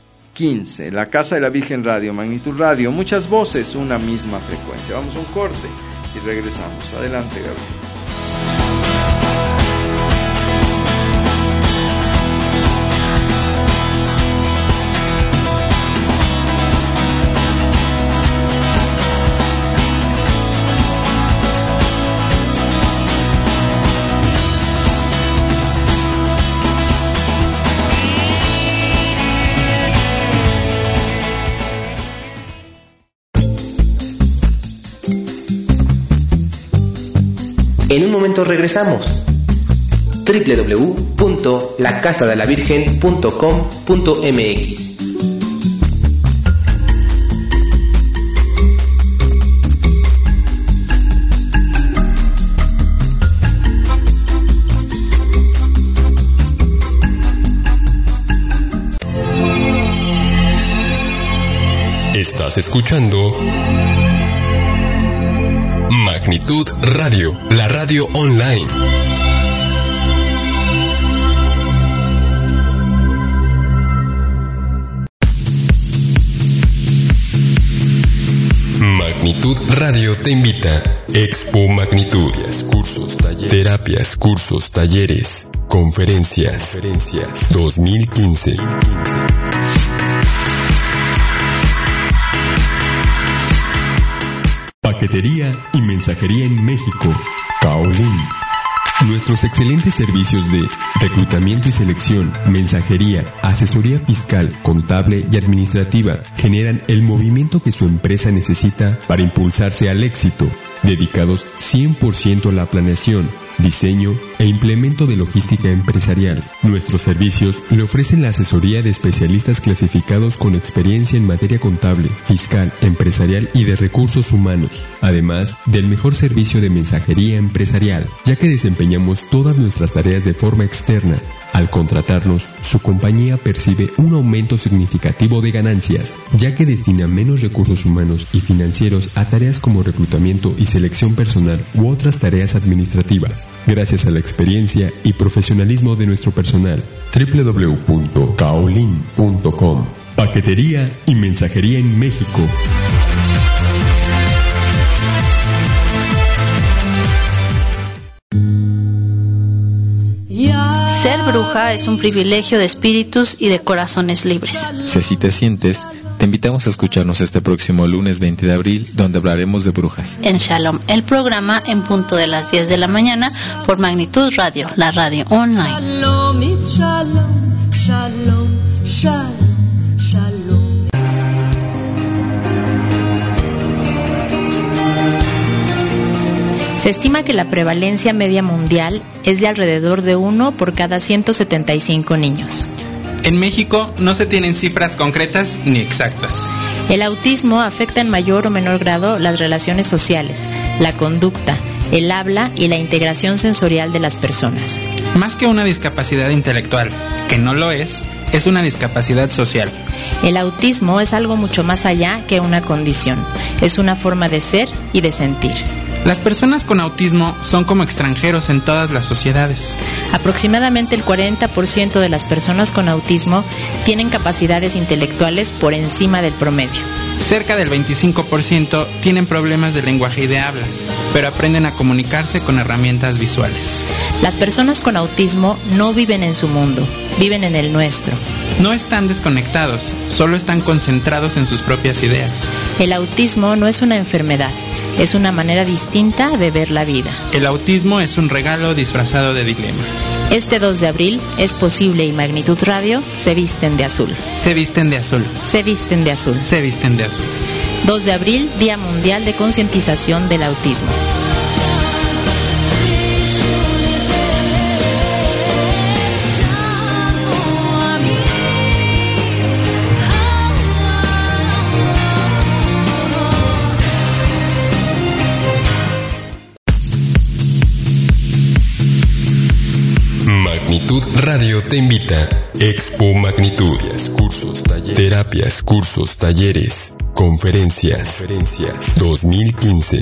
quince. La Casa de la Virgen Radio, Magnitud Radio, muchas voces, una misma frecuencia. Vamos a un corte y regresamos. Adelante, Gabriel. En un momento regresamos. doble u doble u doble u punto la casa de la virgen punto com punto m x. Estás escuchando Magnitud Radio, la radio online. Magnitud Radio te invita. Expo Magnitud. Cursos, talleres, terapias, cursos, talleres, conferencias, conferencias dos mil quince. Paquetería y mensajería en México. Kaolin. Nuestros excelentes servicios de reclutamiento y selección, mensajería, asesoría fiscal, contable y administrativa generan el movimiento que su empresa necesita para impulsarse al éxito, dedicados cien por ciento a la planeación, diseño e implemento de logística empresarial. Nuestros servicios le ofrecen la asesoría de especialistas clasificados con experiencia en materia contable, fiscal, empresarial y de recursos humanos, además del mejor servicio de mensajería empresarial, ya que desempeñamos todas nuestras tareas de forma externa. Al contratarnos, su compañía percibe un aumento significativo de ganancias, ya que destina menos recursos humanos y financieros a tareas como reclutamiento y selección personal u otras tareas administrativas, gracias a la experiencia y profesionalismo de nuestro personal. doble u doble u doble u punto kaolin punto com. Paquetería y mensajería en México. Ser bruja es un privilegio de espíritus y de corazones libres. Si así te sientes, te invitamos a escucharnos este próximo lunes veinte de abril, donde hablaremos de brujas. En Shalom, el programa en punto de las diez de la mañana por Magnitud Radio, la radio online. Shalom, shalom, shalom, shalom, shalom. Se estima que la prevalencia media mundial es de alrededor de uno por cada ciento setenta y cinco niños. En México no se tienen cifras concretas ni exactas. El autismo afecta en mayor o menor grado las relaciones sociales, la conducta, el habla y la integración sensorial de las personas. Más que una discapacidad intelectual, que no lo es, es una discapacidad social. El autismo es algo mucho más allá que una condición. Es una forma de ser y de sentir. Las personas con autismo son como extranjeros en todas las sociedades. Aproximadamente el cuarenta por ciento de las personas con autismo tienen capacidades intelectuales por encima del promedio. Cerca del veinticinco por ciento tienen problemas de lenguaje y de habla, pero aprenden a comunicarse con herramientas visuales. Las personas con autismo no viven en su mundo, viven en el nuestro. No están desconectados, solo están concentrados en sus propias ideas. El autismo no es una enfermedad, es una manera distinta de ver la vida. El autismo es un regalo disfrazado de dilema. Este dos de abril es posible y Magnitud Radio se visten de azul. Se visten de azul. Se visten de azul. Se visten de azul. dos de abril, Día Mundial de Concientización del Autismo. Magnitud Radio te invita. Expo Magnitud. Cursos, talleres, terapias, cursos, talleres, conferencias, conferencias dos mil quince.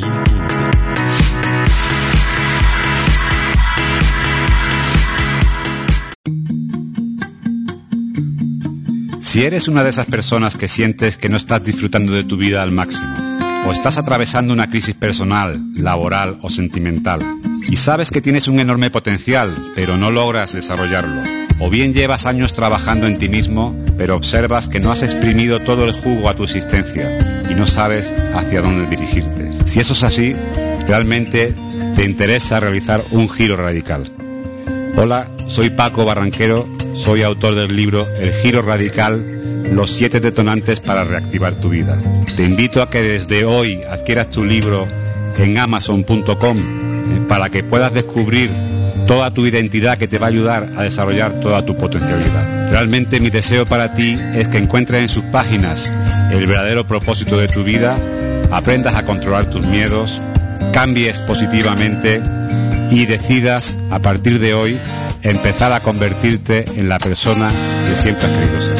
Si eres una de esas personas que sientes que no estás disfrutando de tu vida al máximo, o estás atravesando una crisis personal, laboral o sentimental, y sabes que tienes un enorme potencial, pero no logras desarrollarlo, o bien llevas años trabajando en ti mismo, pero observas que no has exprimido todo el jugo a tu existencia y no sabes hacia dónde dirigirte. Si eso es así, realmente te interesa realizar un giro radical. Hola, soy Paco Barranquero, soy autor del libro El Giro Radical, los siete detonantes para reactivar tu vida. Te invito a que desde hoy adquieras tu libro en amazon punto com para que puedas descubrir toda tu identidad que te va a ayudar a desarrollar toda tu potencialidad. Realmente mi deseo para ti es que encuentres en sus páginas el verdadero propósito de tu vida, aprendas a controlar tus miedos, cambies positivamente y decidas a partir de hoy empezar a convertirte en la persona que siempre has querido ser.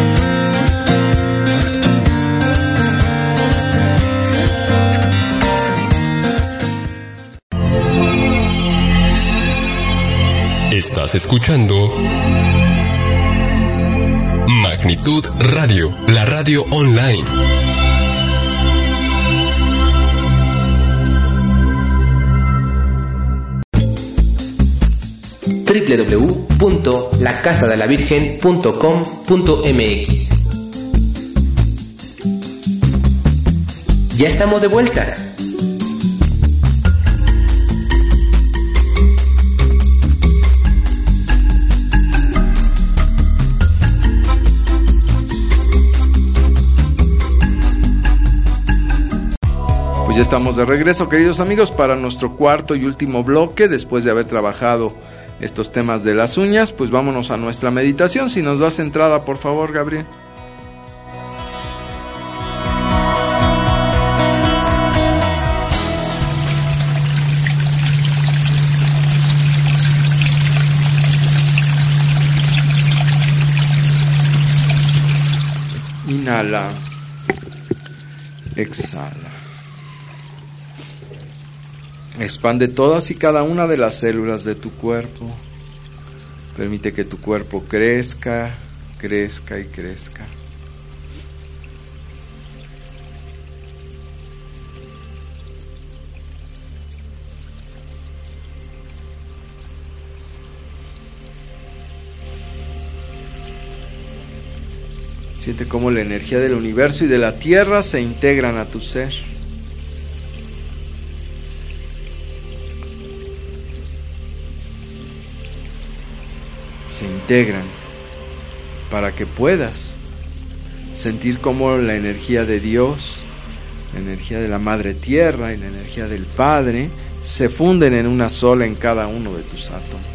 Estás escuchando Magnitud Radio, la radio online. doble u doble u doble u punto la casa de la virgen punto com punto m x. Ya estamos de vuelta. Pues ya estamos de regreso, queridos amigos, para nuestro cuarto y último bloque. Después de haber trabajado estos temas de las uñas, pues vámonos a nuestra meditación. Si nos das entrada, por favor, Gabriel. Inhala. Exhala. Expande todas y cada una de las células de tu cuerpo. Permite que tu cuerpo crezca, crezca y crezca. Siente cómo la energía del universo y de la tierra se integran a tu ser. Se integran para que puedas sentir cómo la energía de Dios, la energía de la Madre Tierra y la energía del Padre se funden en una sola en cada uno de tus átomos.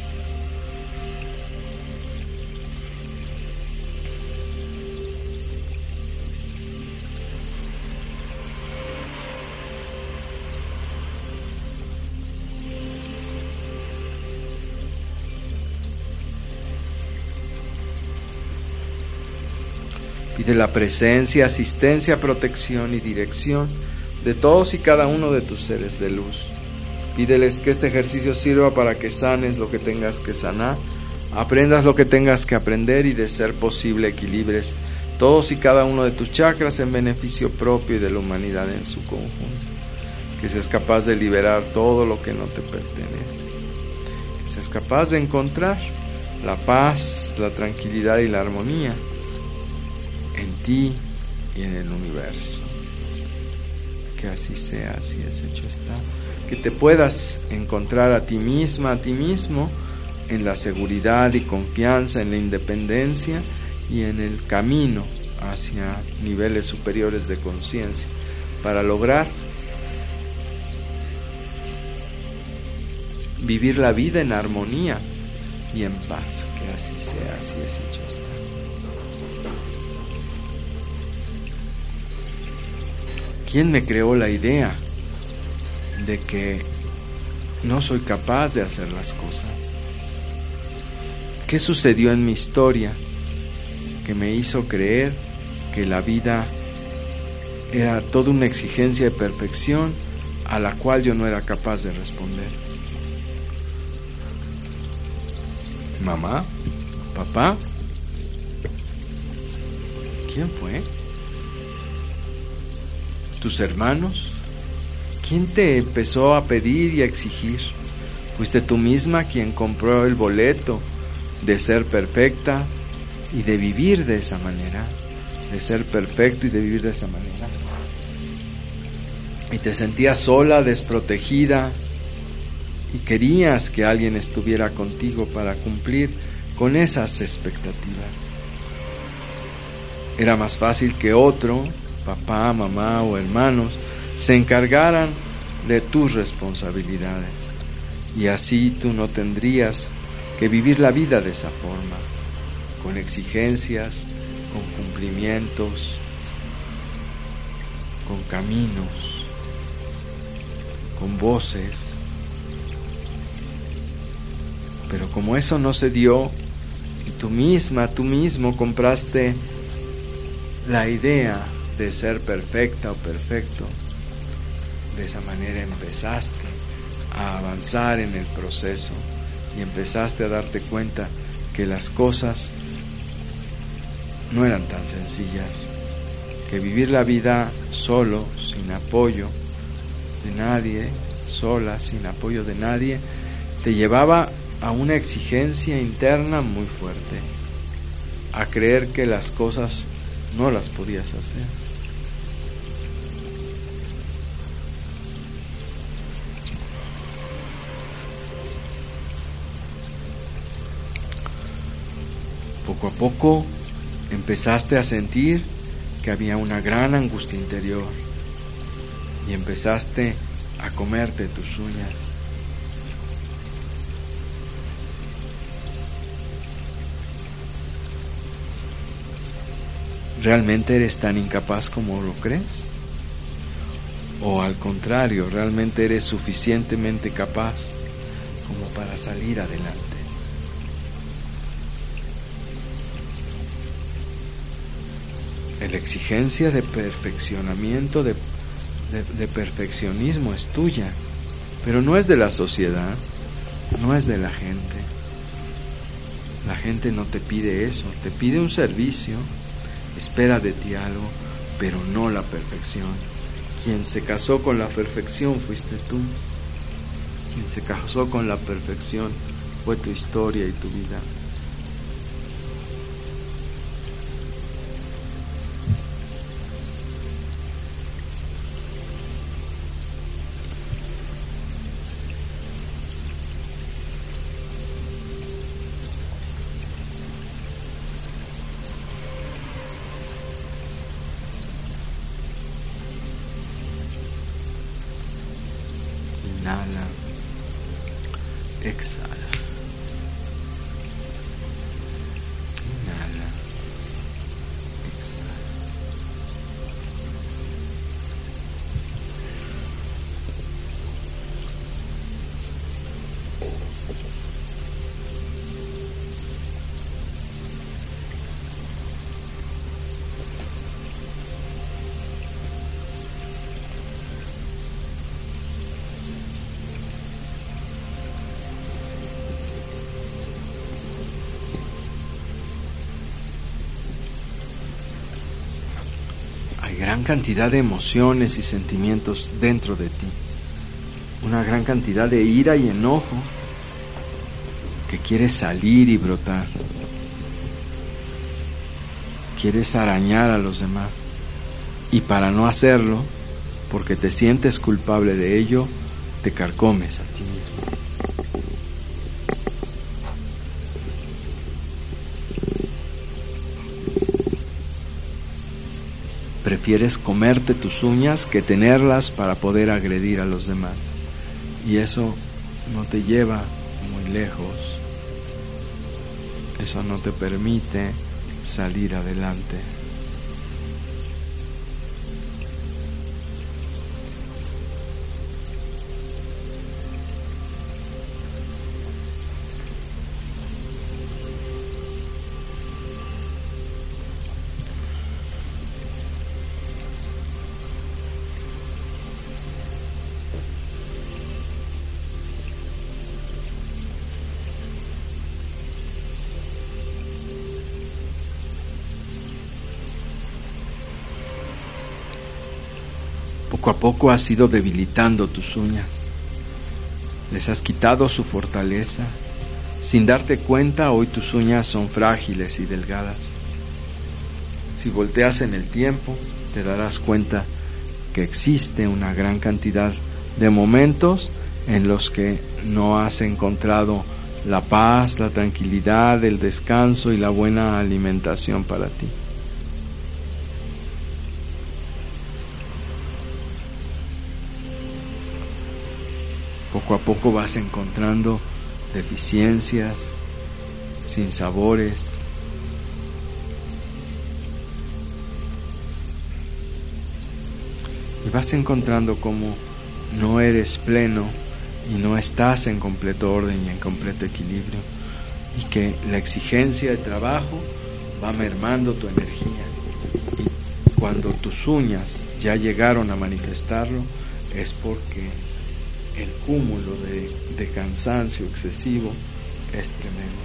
Pide la presencia, asistencia, protección y dirección de todos y cada uno de tus seres de luz. Pídeles que este ejercicio sirva para que sanes lo que tengas que sanar, aprendas lo que tengas que aprender y, de ser posible, equilibres todos y cada uno de tus chakras en beneficio propio y de la humanidad en su conjunto. Que seas capaz de liberar todo lo que no te pertenece. Que seas capaz de encontrar la paz, la tranquilidad y la armonía en ti y en el universo. Que así sea, así es, hecho está. Que te puedas encontrar a ti misma, a ti mismo, en la seguridad y confianza, en la independencia y en el camino hacia niveles superiores de conciencia, para lograr vivir la vida en armonía y en paz. Que así sea, así es, hecho está. ¿Quién me creó la idea de que no soy capaz de hacer las cosas? ¿Qué sucedió en mi historia que me hizo creer que la vida era toda una exigencia de perfección a la cual yo no era capaz de responder? ¿Mamá? ¿Papá? ¿Quién fue? ¿Tus hermanos? ¿Quién te empezó a pedir y a exigir? ¿Fuiste tú misma quien compró el boleto de ser perfecta y de vivir de esa manera? De ser perfecto y de vivir de esa manera. Y te sentías sola, desprotegida, y querías que alguien estuviera contigo para cumplir con esas expectativas. Era más fácil que otro, papá, mamá o hermanos, se encargaran de tus responsabilidades. y así tú no tendrías que vivir la vida de esa forma, con exigencias, con cumplimientos, con caminos, con voces. Pero como eso no se dio, y tú misma, tú mismo compraste la idea de ser perfecta o perfecto, de esa manera empezaste a avanzar en el proceso y empezaste a darte cuenta que las cosas no eran tan sencillas, que vivir la vida solo, sin apoyo de nadie, sola, sin apoyo de nadie, te llevaba a una exigencia interna muy fuerte, a creer que las cosas no las podías hacer. Poco a poco empezaste a sentir que había una gran angustia interior y empezaste a comerte tus uñas. ¿Realmente eres tan incapaz como lo crees? ¿O al contrario, realmente eres suficientemente capaz como para salir adelante? La exigencia de perfeccionamiento, de, de, de perfeccionismo es tuya, pero no es de la sociedad, no es de la gente. La gente no te pide eso, te pide un servicio, espera de ti algo, pero no la perfección. Quien se casó con la perfección fuiste tú. Quien se casó con la perfección fue tu historia y tu vida. Inhala, exhala. Inhala, exhala. Gran cantidad de emociones y sentimientos dentro de ti, una gran cantidad de ira y enojo que quieres salir y brotar, quieres arañar a los demás, y para no hacerlo, porque te sientes culpable de ello, te carcomes a ti mismo. Prefieres comerte tus uñas que tenerlas para poder agredir a los demás. Y eso no te lleva muy lejos. Eso no te permite salir adelante. Poco a poco has ido debilitando tus uñas, les has quitado su fortaleza. Sin darte cuenta, hoy tus uñas son frágiles y delgadas. Si volteas en el tiempo, te darás cuenta que existe una gran cantidad de momentos en los que no has encontrado la paz, la tranquilidad, el descanso y la buena alimentación para ti. Poco a poco vas encontrando deficiencias, sinsabores. Y vas encontrando cómo no eres pleno y no estás en completo orden y en completo equilibrio, y que la exigencia de trabajo va mermando tu energía, y cuando tus uñas ya llegaron a manifestarlo es porque el cúmulo de, de cansancio excesivo es tremendo.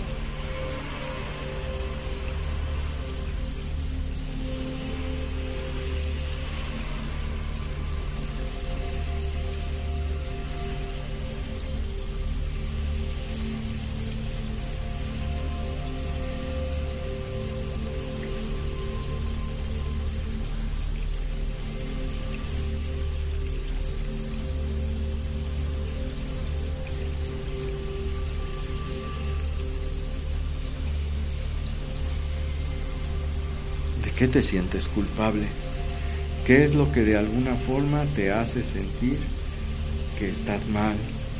¿Qué te sientes culpable? ¿Qué es lo que de alguna forma te hace sentir que estás mal?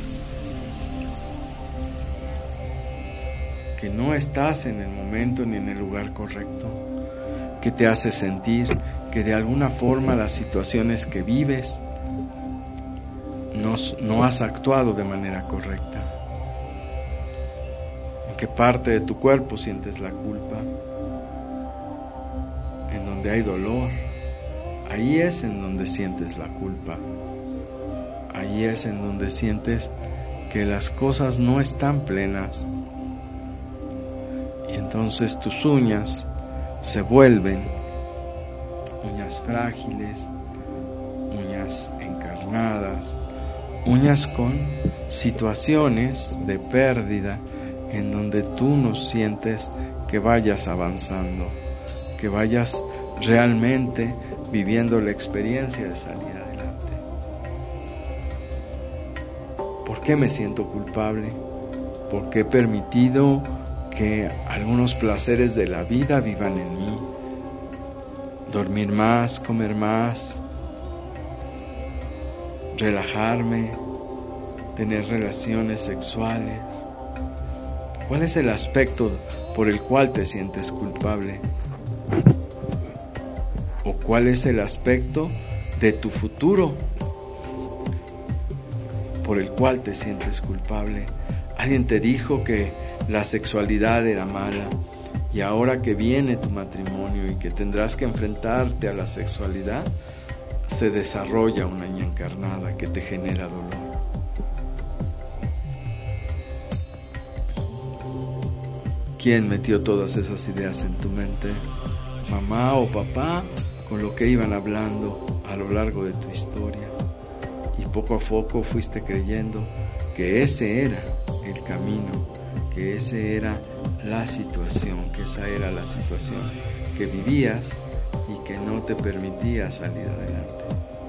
Que no estás en el momento ni en el lugar correcto. ¿Qué te hace sentir que de alguna forma las situaciones que vives no, no has actuado de manera correcta? ¿En qué parte de tu cuerpo sientes la culpa? En donde hay dolor, ahí es en donde sientes la culpa. Ahí es en donde sientes que las cosas no están plenas. Y entonces tus uñas se vuelven uñas frágiles, uñas encarnadas, uñas con situaciones de pérdida en donde tú no sientes que vayas avanzando, que vayas realmente viviendo la experiencia de salir adelante. ¿Por qué me siento culpable? Porque he permitido que algunos placeres de la vida vivan en mí. Dormir más, comer más, relajarme, tener relaciones sexuales. ¿Cuál es el aspecto por el cual te sientes culpable? ¿O cuál es el aspecto de tu futuro por el cual te sientes culpable? Alguien te dijo que la sexualidad era mala, y ahora que viene tu matrimonio y que tendrás que enfrentarte a la sexualidad, se desarrolla una uña encarnada que te genera dolor. ¿Quién metió todas esas ideas en tu mente? ¿Mamá o papá? Con lo que iban hablando a lo largo de tu historia, y poco a poco fuiste creyendo que ese era el camino, que esa era la situación, que esa era la situación que vivías y que no te permitía salir adelante.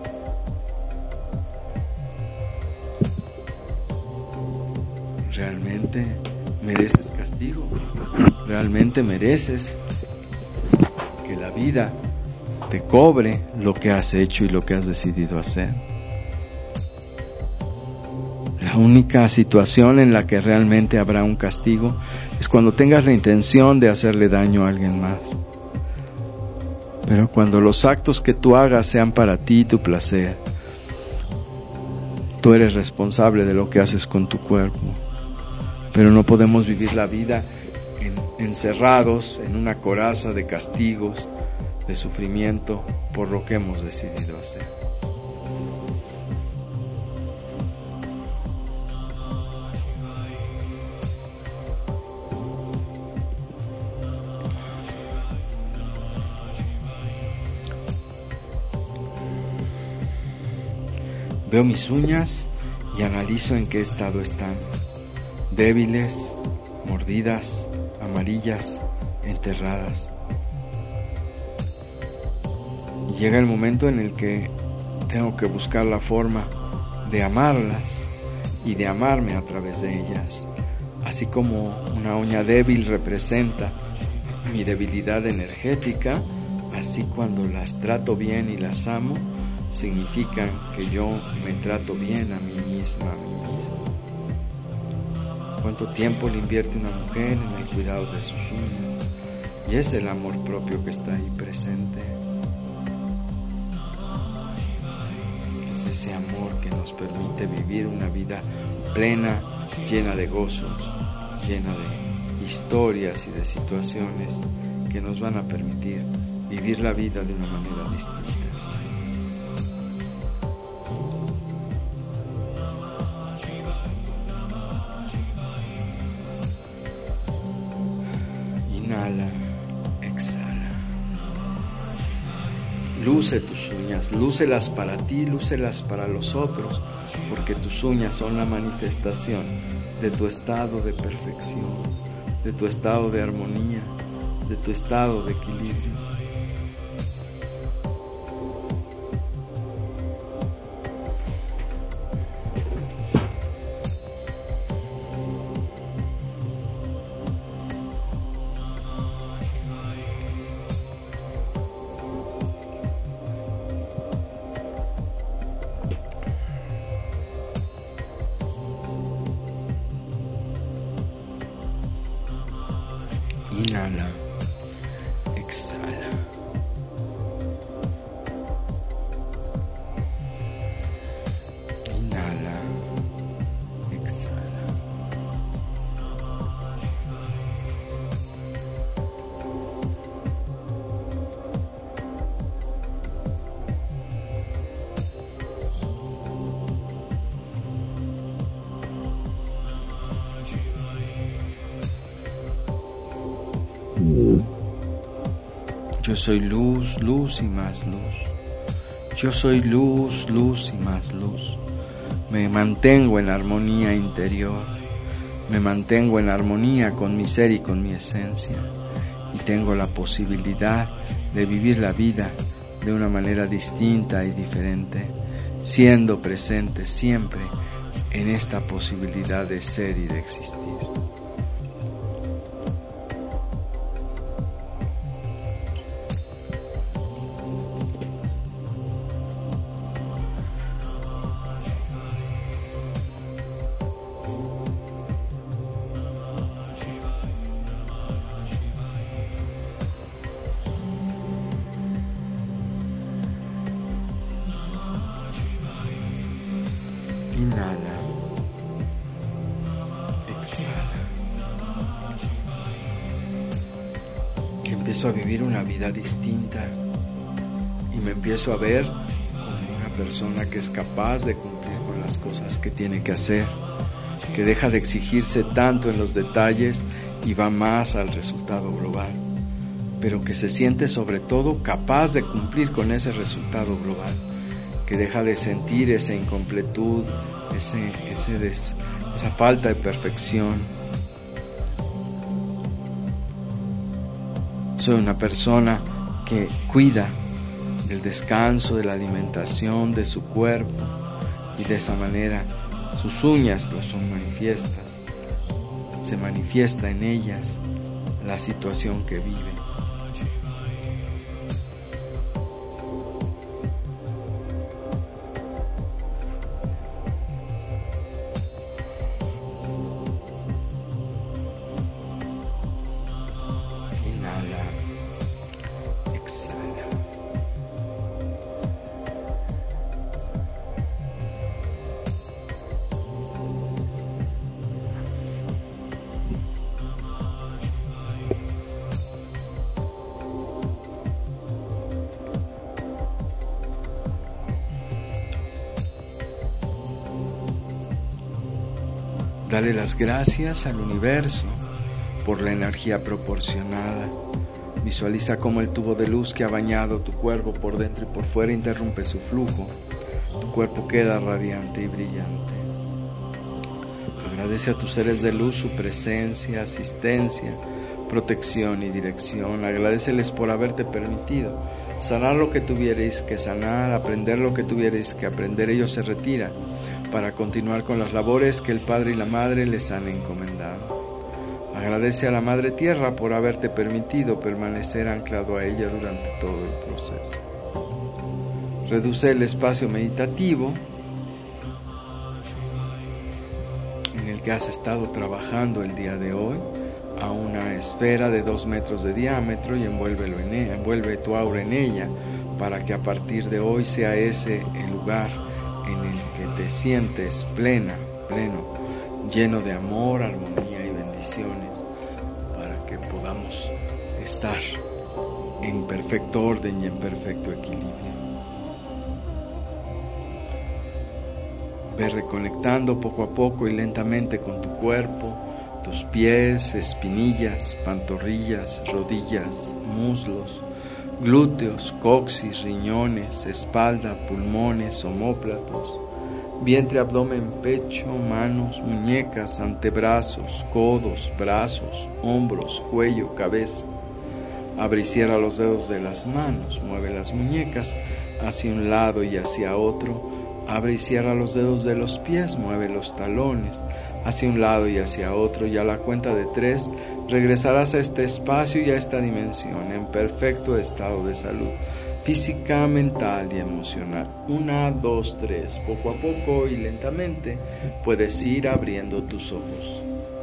¿Realmente mereces castigo? ¿Realmente mereces que la vida te cobre lo que has hecho y lo que has decidido hacer? La única situación en la que realmente habrá un castigo es cuando tengas la intención de hacerle daño a alguien más. Pero cuando los actos que tú hagas sean para ti tu placer, tú eres responsable de lo que haces con tu cuerpo. Pero no podemos vivir la vida en, encerrados en una coraza de castigos, de sufrimiento por lo que hemos decidido hacer. Veo mis uñas y analizo en qué estado están. Débiles, mordidas, amarillas, enterradas. Y llega el momento en el que tengo que buscar la forma de amarlas y de amarme a través de ellas. Así como una uña débil representa mi debilidad energética, así cuando las trato bien y las amo, significan que yo me trato bien a mí misma, a mí mismo. cuánto tiempo le invierte una mujer en el cuidado de sus uñas. Y es el amor propio que está ahí presente. Es ese amor que nos permite vivir una vida plena, llena de gozos, llena de historias y de situaciones que nos van a permitir vivir la vida de una manera distinta. Inhala, exhala. Luce tus uñas, lúcelas para ti, lúcelas para los otros, porque tus uñas son la manifestación de tu estado de perfección, de tu estado de armonía, de tu estado de equilibrio. Inhala, exhala. Inhala, exhala. Yo soy luz, luz y más luz. Yo soy luz, luz y más luz. Me mantengo en armonía interior. Me mantengo en armonía con mi ser y con mi esencia. Y tengo la posibilidad de vivir la vida de una manera distinta y diferente, siendo presente siempre en esta posibilidad de ser y de existir. Inhala, exhala. Que empiezo a vivir una vida distinta y me empiezo a ver como una persona que es capaz de cumplir con las cosas que tiene que hacer, que deja de exigirse tanto en los detalles y va más al resultado global, pero que se siente sobre todo capaz de cumplir con ese resultado global, que deja de sentir esa incompletud, ese, ese des, esa falta de perfección. Soy una persona que cuida del descanso, de la alimentación, de su cuerpo, y de esa manera sus uñas lo son manifiestas. Se manifiesta en ellas la situación que vive. Dale las gracias al universo por la energía proporcionada. Visualiza cómo el tubo de luz que ha bañado tu cuerpo por dentro y por fuera interrumpe su flujo. Tu cuerpo queda radiante y brillante. Agradece a tus seres de luz su presencia, asistencia, protección y dirección. Agradeceles por haberte permitido sanar lo que tuvierais que sanar, aprender lo que tuvierais que aprender. Ellos se retiran para continuar con las labores que el Padre y la Madre les han encomendado. Agradece a la Madre Tierra por haberte permitido permanecer anclado a ella durante todo el proceso. Reduce el espacio meditativo en el que has estado trabajando el día de hoy a una esfera de dos metros de diámetro y envuélvelo en ella, envuelve tu aura en ella para que a partir de hoy sea ese el lugar en el que te sientes plena, pleno, lleno de amor, armonía y bendiciones, para que podamos estar en perfecto orden y en perfecto equilibrio. Ve reconectando poco a poco y lentamente con tu cuerpo, tus pies, espinillas, pantorrillas, rodillas, muslos, glúteos, coxis, riñones, espalda, pulmones, omóplatos, vientre, abdomen, pecho, manos, muñecas, antebrazos, codos, brazos, hombros, cuello, cabeza. Abre y cierra los dedos de las manos, mueve las muñecas hacia un lado y hacia otro. Abre y cierra los dedos de los pies, mueve los talones hacia un lado y hacia otro, y a la cuenta de tres regresarás a este espacio y a esta dimensión en perfecto estado de salud física, mental y emocional. Una, dos, tres. Poco a poco y lentamente puedes ir abriendo tus ojos.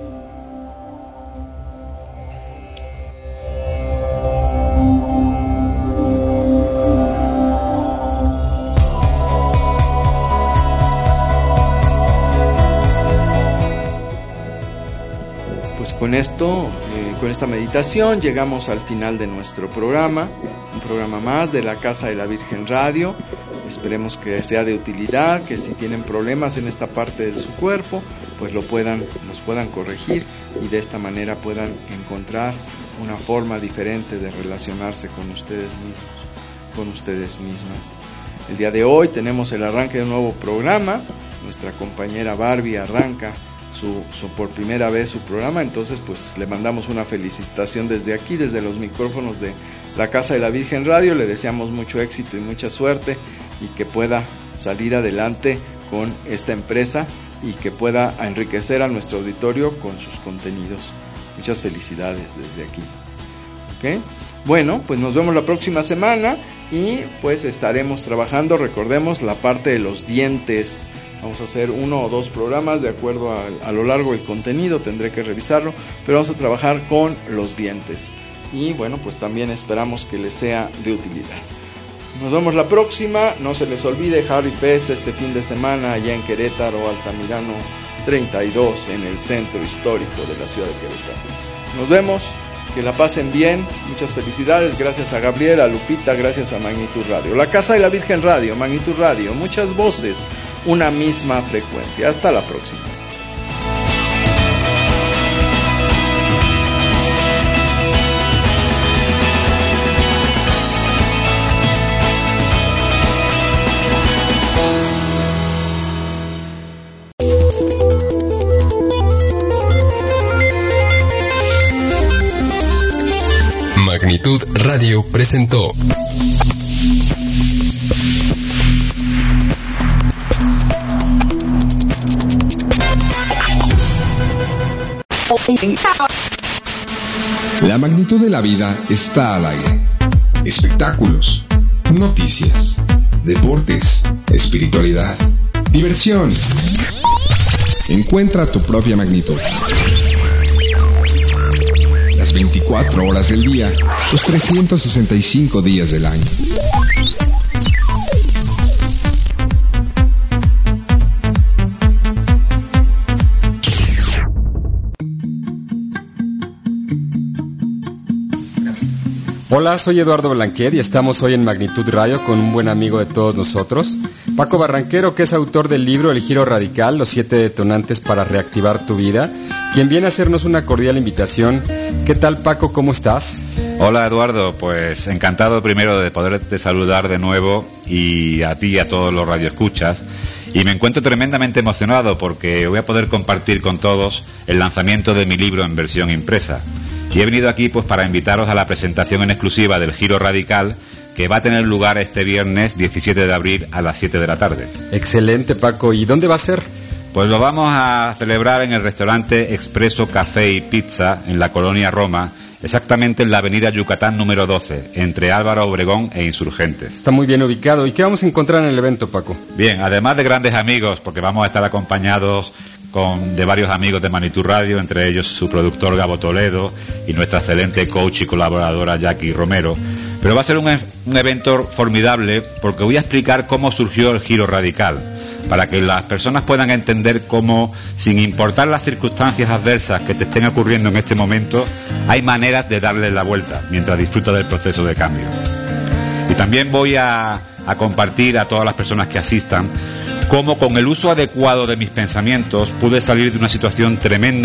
Con esto, eh, con esta meditación, llegamos al final de nuestro programa, un programa más de la Casa de la Virgen Radio. Esperemos que sea de utilidad, que si tienen problemas en esta parte de su cuerpo, pues lo puedan, los puedan corregir y de esta manera puedan encontrar una forma diferente de relacionarse con ustedes mismos, con ustedes mismas. El día de hoy tenemos el arranque de un nuevo programa. Nuestra compañera Barbie arranca Su, su, por primera vez su programa, entonces pues le mandamos una felicitación desde aquí, desde los micrófonos de la Casa de la Virgen Radio. Le deseamos mucho éxito y mucha suerte y que pueda salir adelante con esta empresa y que pueda enriquecer a nuestro auditorio con sus contenidos. Muchas felicidades desde aquí. ¿Okay? Bueno, pues nos vemos la próxima semana y pues estaremos trabajando, recordemos, la parte de los dientes. Vamos a hacer uno o dos programas de acuerdo a, a lo largo del contenido, tendré que revisarlo, pero vamos a trabajar con los dientes. Y bueno, pues también esperamos que les sea de utilidad. Nos vemos la próxima, no se les olvide Harry Fest este fin de semana allá en Querétaro, Altamirano treinta y dos, en el centro histórico de la ciudad de Querétaro. Nos vemos, que la pasen bien, muchas felicidades, gracias a Gabriel, a Lupita, gracias a Magnitud Radio. La Casa de la Virgen Radio, Magnitud Radio, muchas voces, una misma frecuencia. Hasta la próxima. Magnitud Radio presentó La magnitud de la vida está al aire. Espectáculos, noticias, deportes, espiritualidad, diversión. Encuentra tu propia magnitud. Las veinticuatro horas del día, los trescientos sesenta y cinco días del año. Hola, soy Eduardo Blanquer y estamos hoy en Magnitud Radio con un buen amigo de todos nosotros, Paco Barranquero, que es autor del libro El Giro Radical, los siete detonantes para reactivar tu vida, quien viene a hacernos una cordial invitación. ¿Qué tal, Paco? ¿Cómo estás? Hola, Eduardo, pues encantado primero de poderte saludar de nuevo y a ti y a todos los radioescuchas. Y me encuentro tremendamente emocionado porque voy a poder compartir con todos el lanzamiento de mi libro en versión impresa. Y he venido aquí pues para invitaros a la presentación en exclusiva del Giro Radical, que va a tener lugar este viernes diecisiete de abril a las siete de la tarde. Excelente, Paco. ¿Y dónde va a ser? Pues lo vamos a celebrar en el restaurante Expreso Café y Pizza en la colonia Roma, exactamente en la avenida Yucatán número doce, entre Álvaro Obregón e Insurgentes. Está muy bien ubicado. ¿Y qué vamos a encontrar en el evento, Paco? Bien, además de grandes amigos, porque vamos a estar acompañados con, de varios amigos de Magnitud Radio, entre ellos su productor Gabo Toledo y nuestra excelente coach y colaboradora Jackie Romero. Pero va a ser un, un evento formidable porque voy a explicar cómo surgió el giro radical, para que las personas puedan entender cómo, sin importar las circunstancias adversas que te estén ocurriendo en este momento, hay maneras de darle la vuelta mientras disfrutas del proceso de cambio. Y también voy a, a compartir a todas las personas que asistan cómo con el uso adecuado de mis pensamientos pude salir de una situación tremenda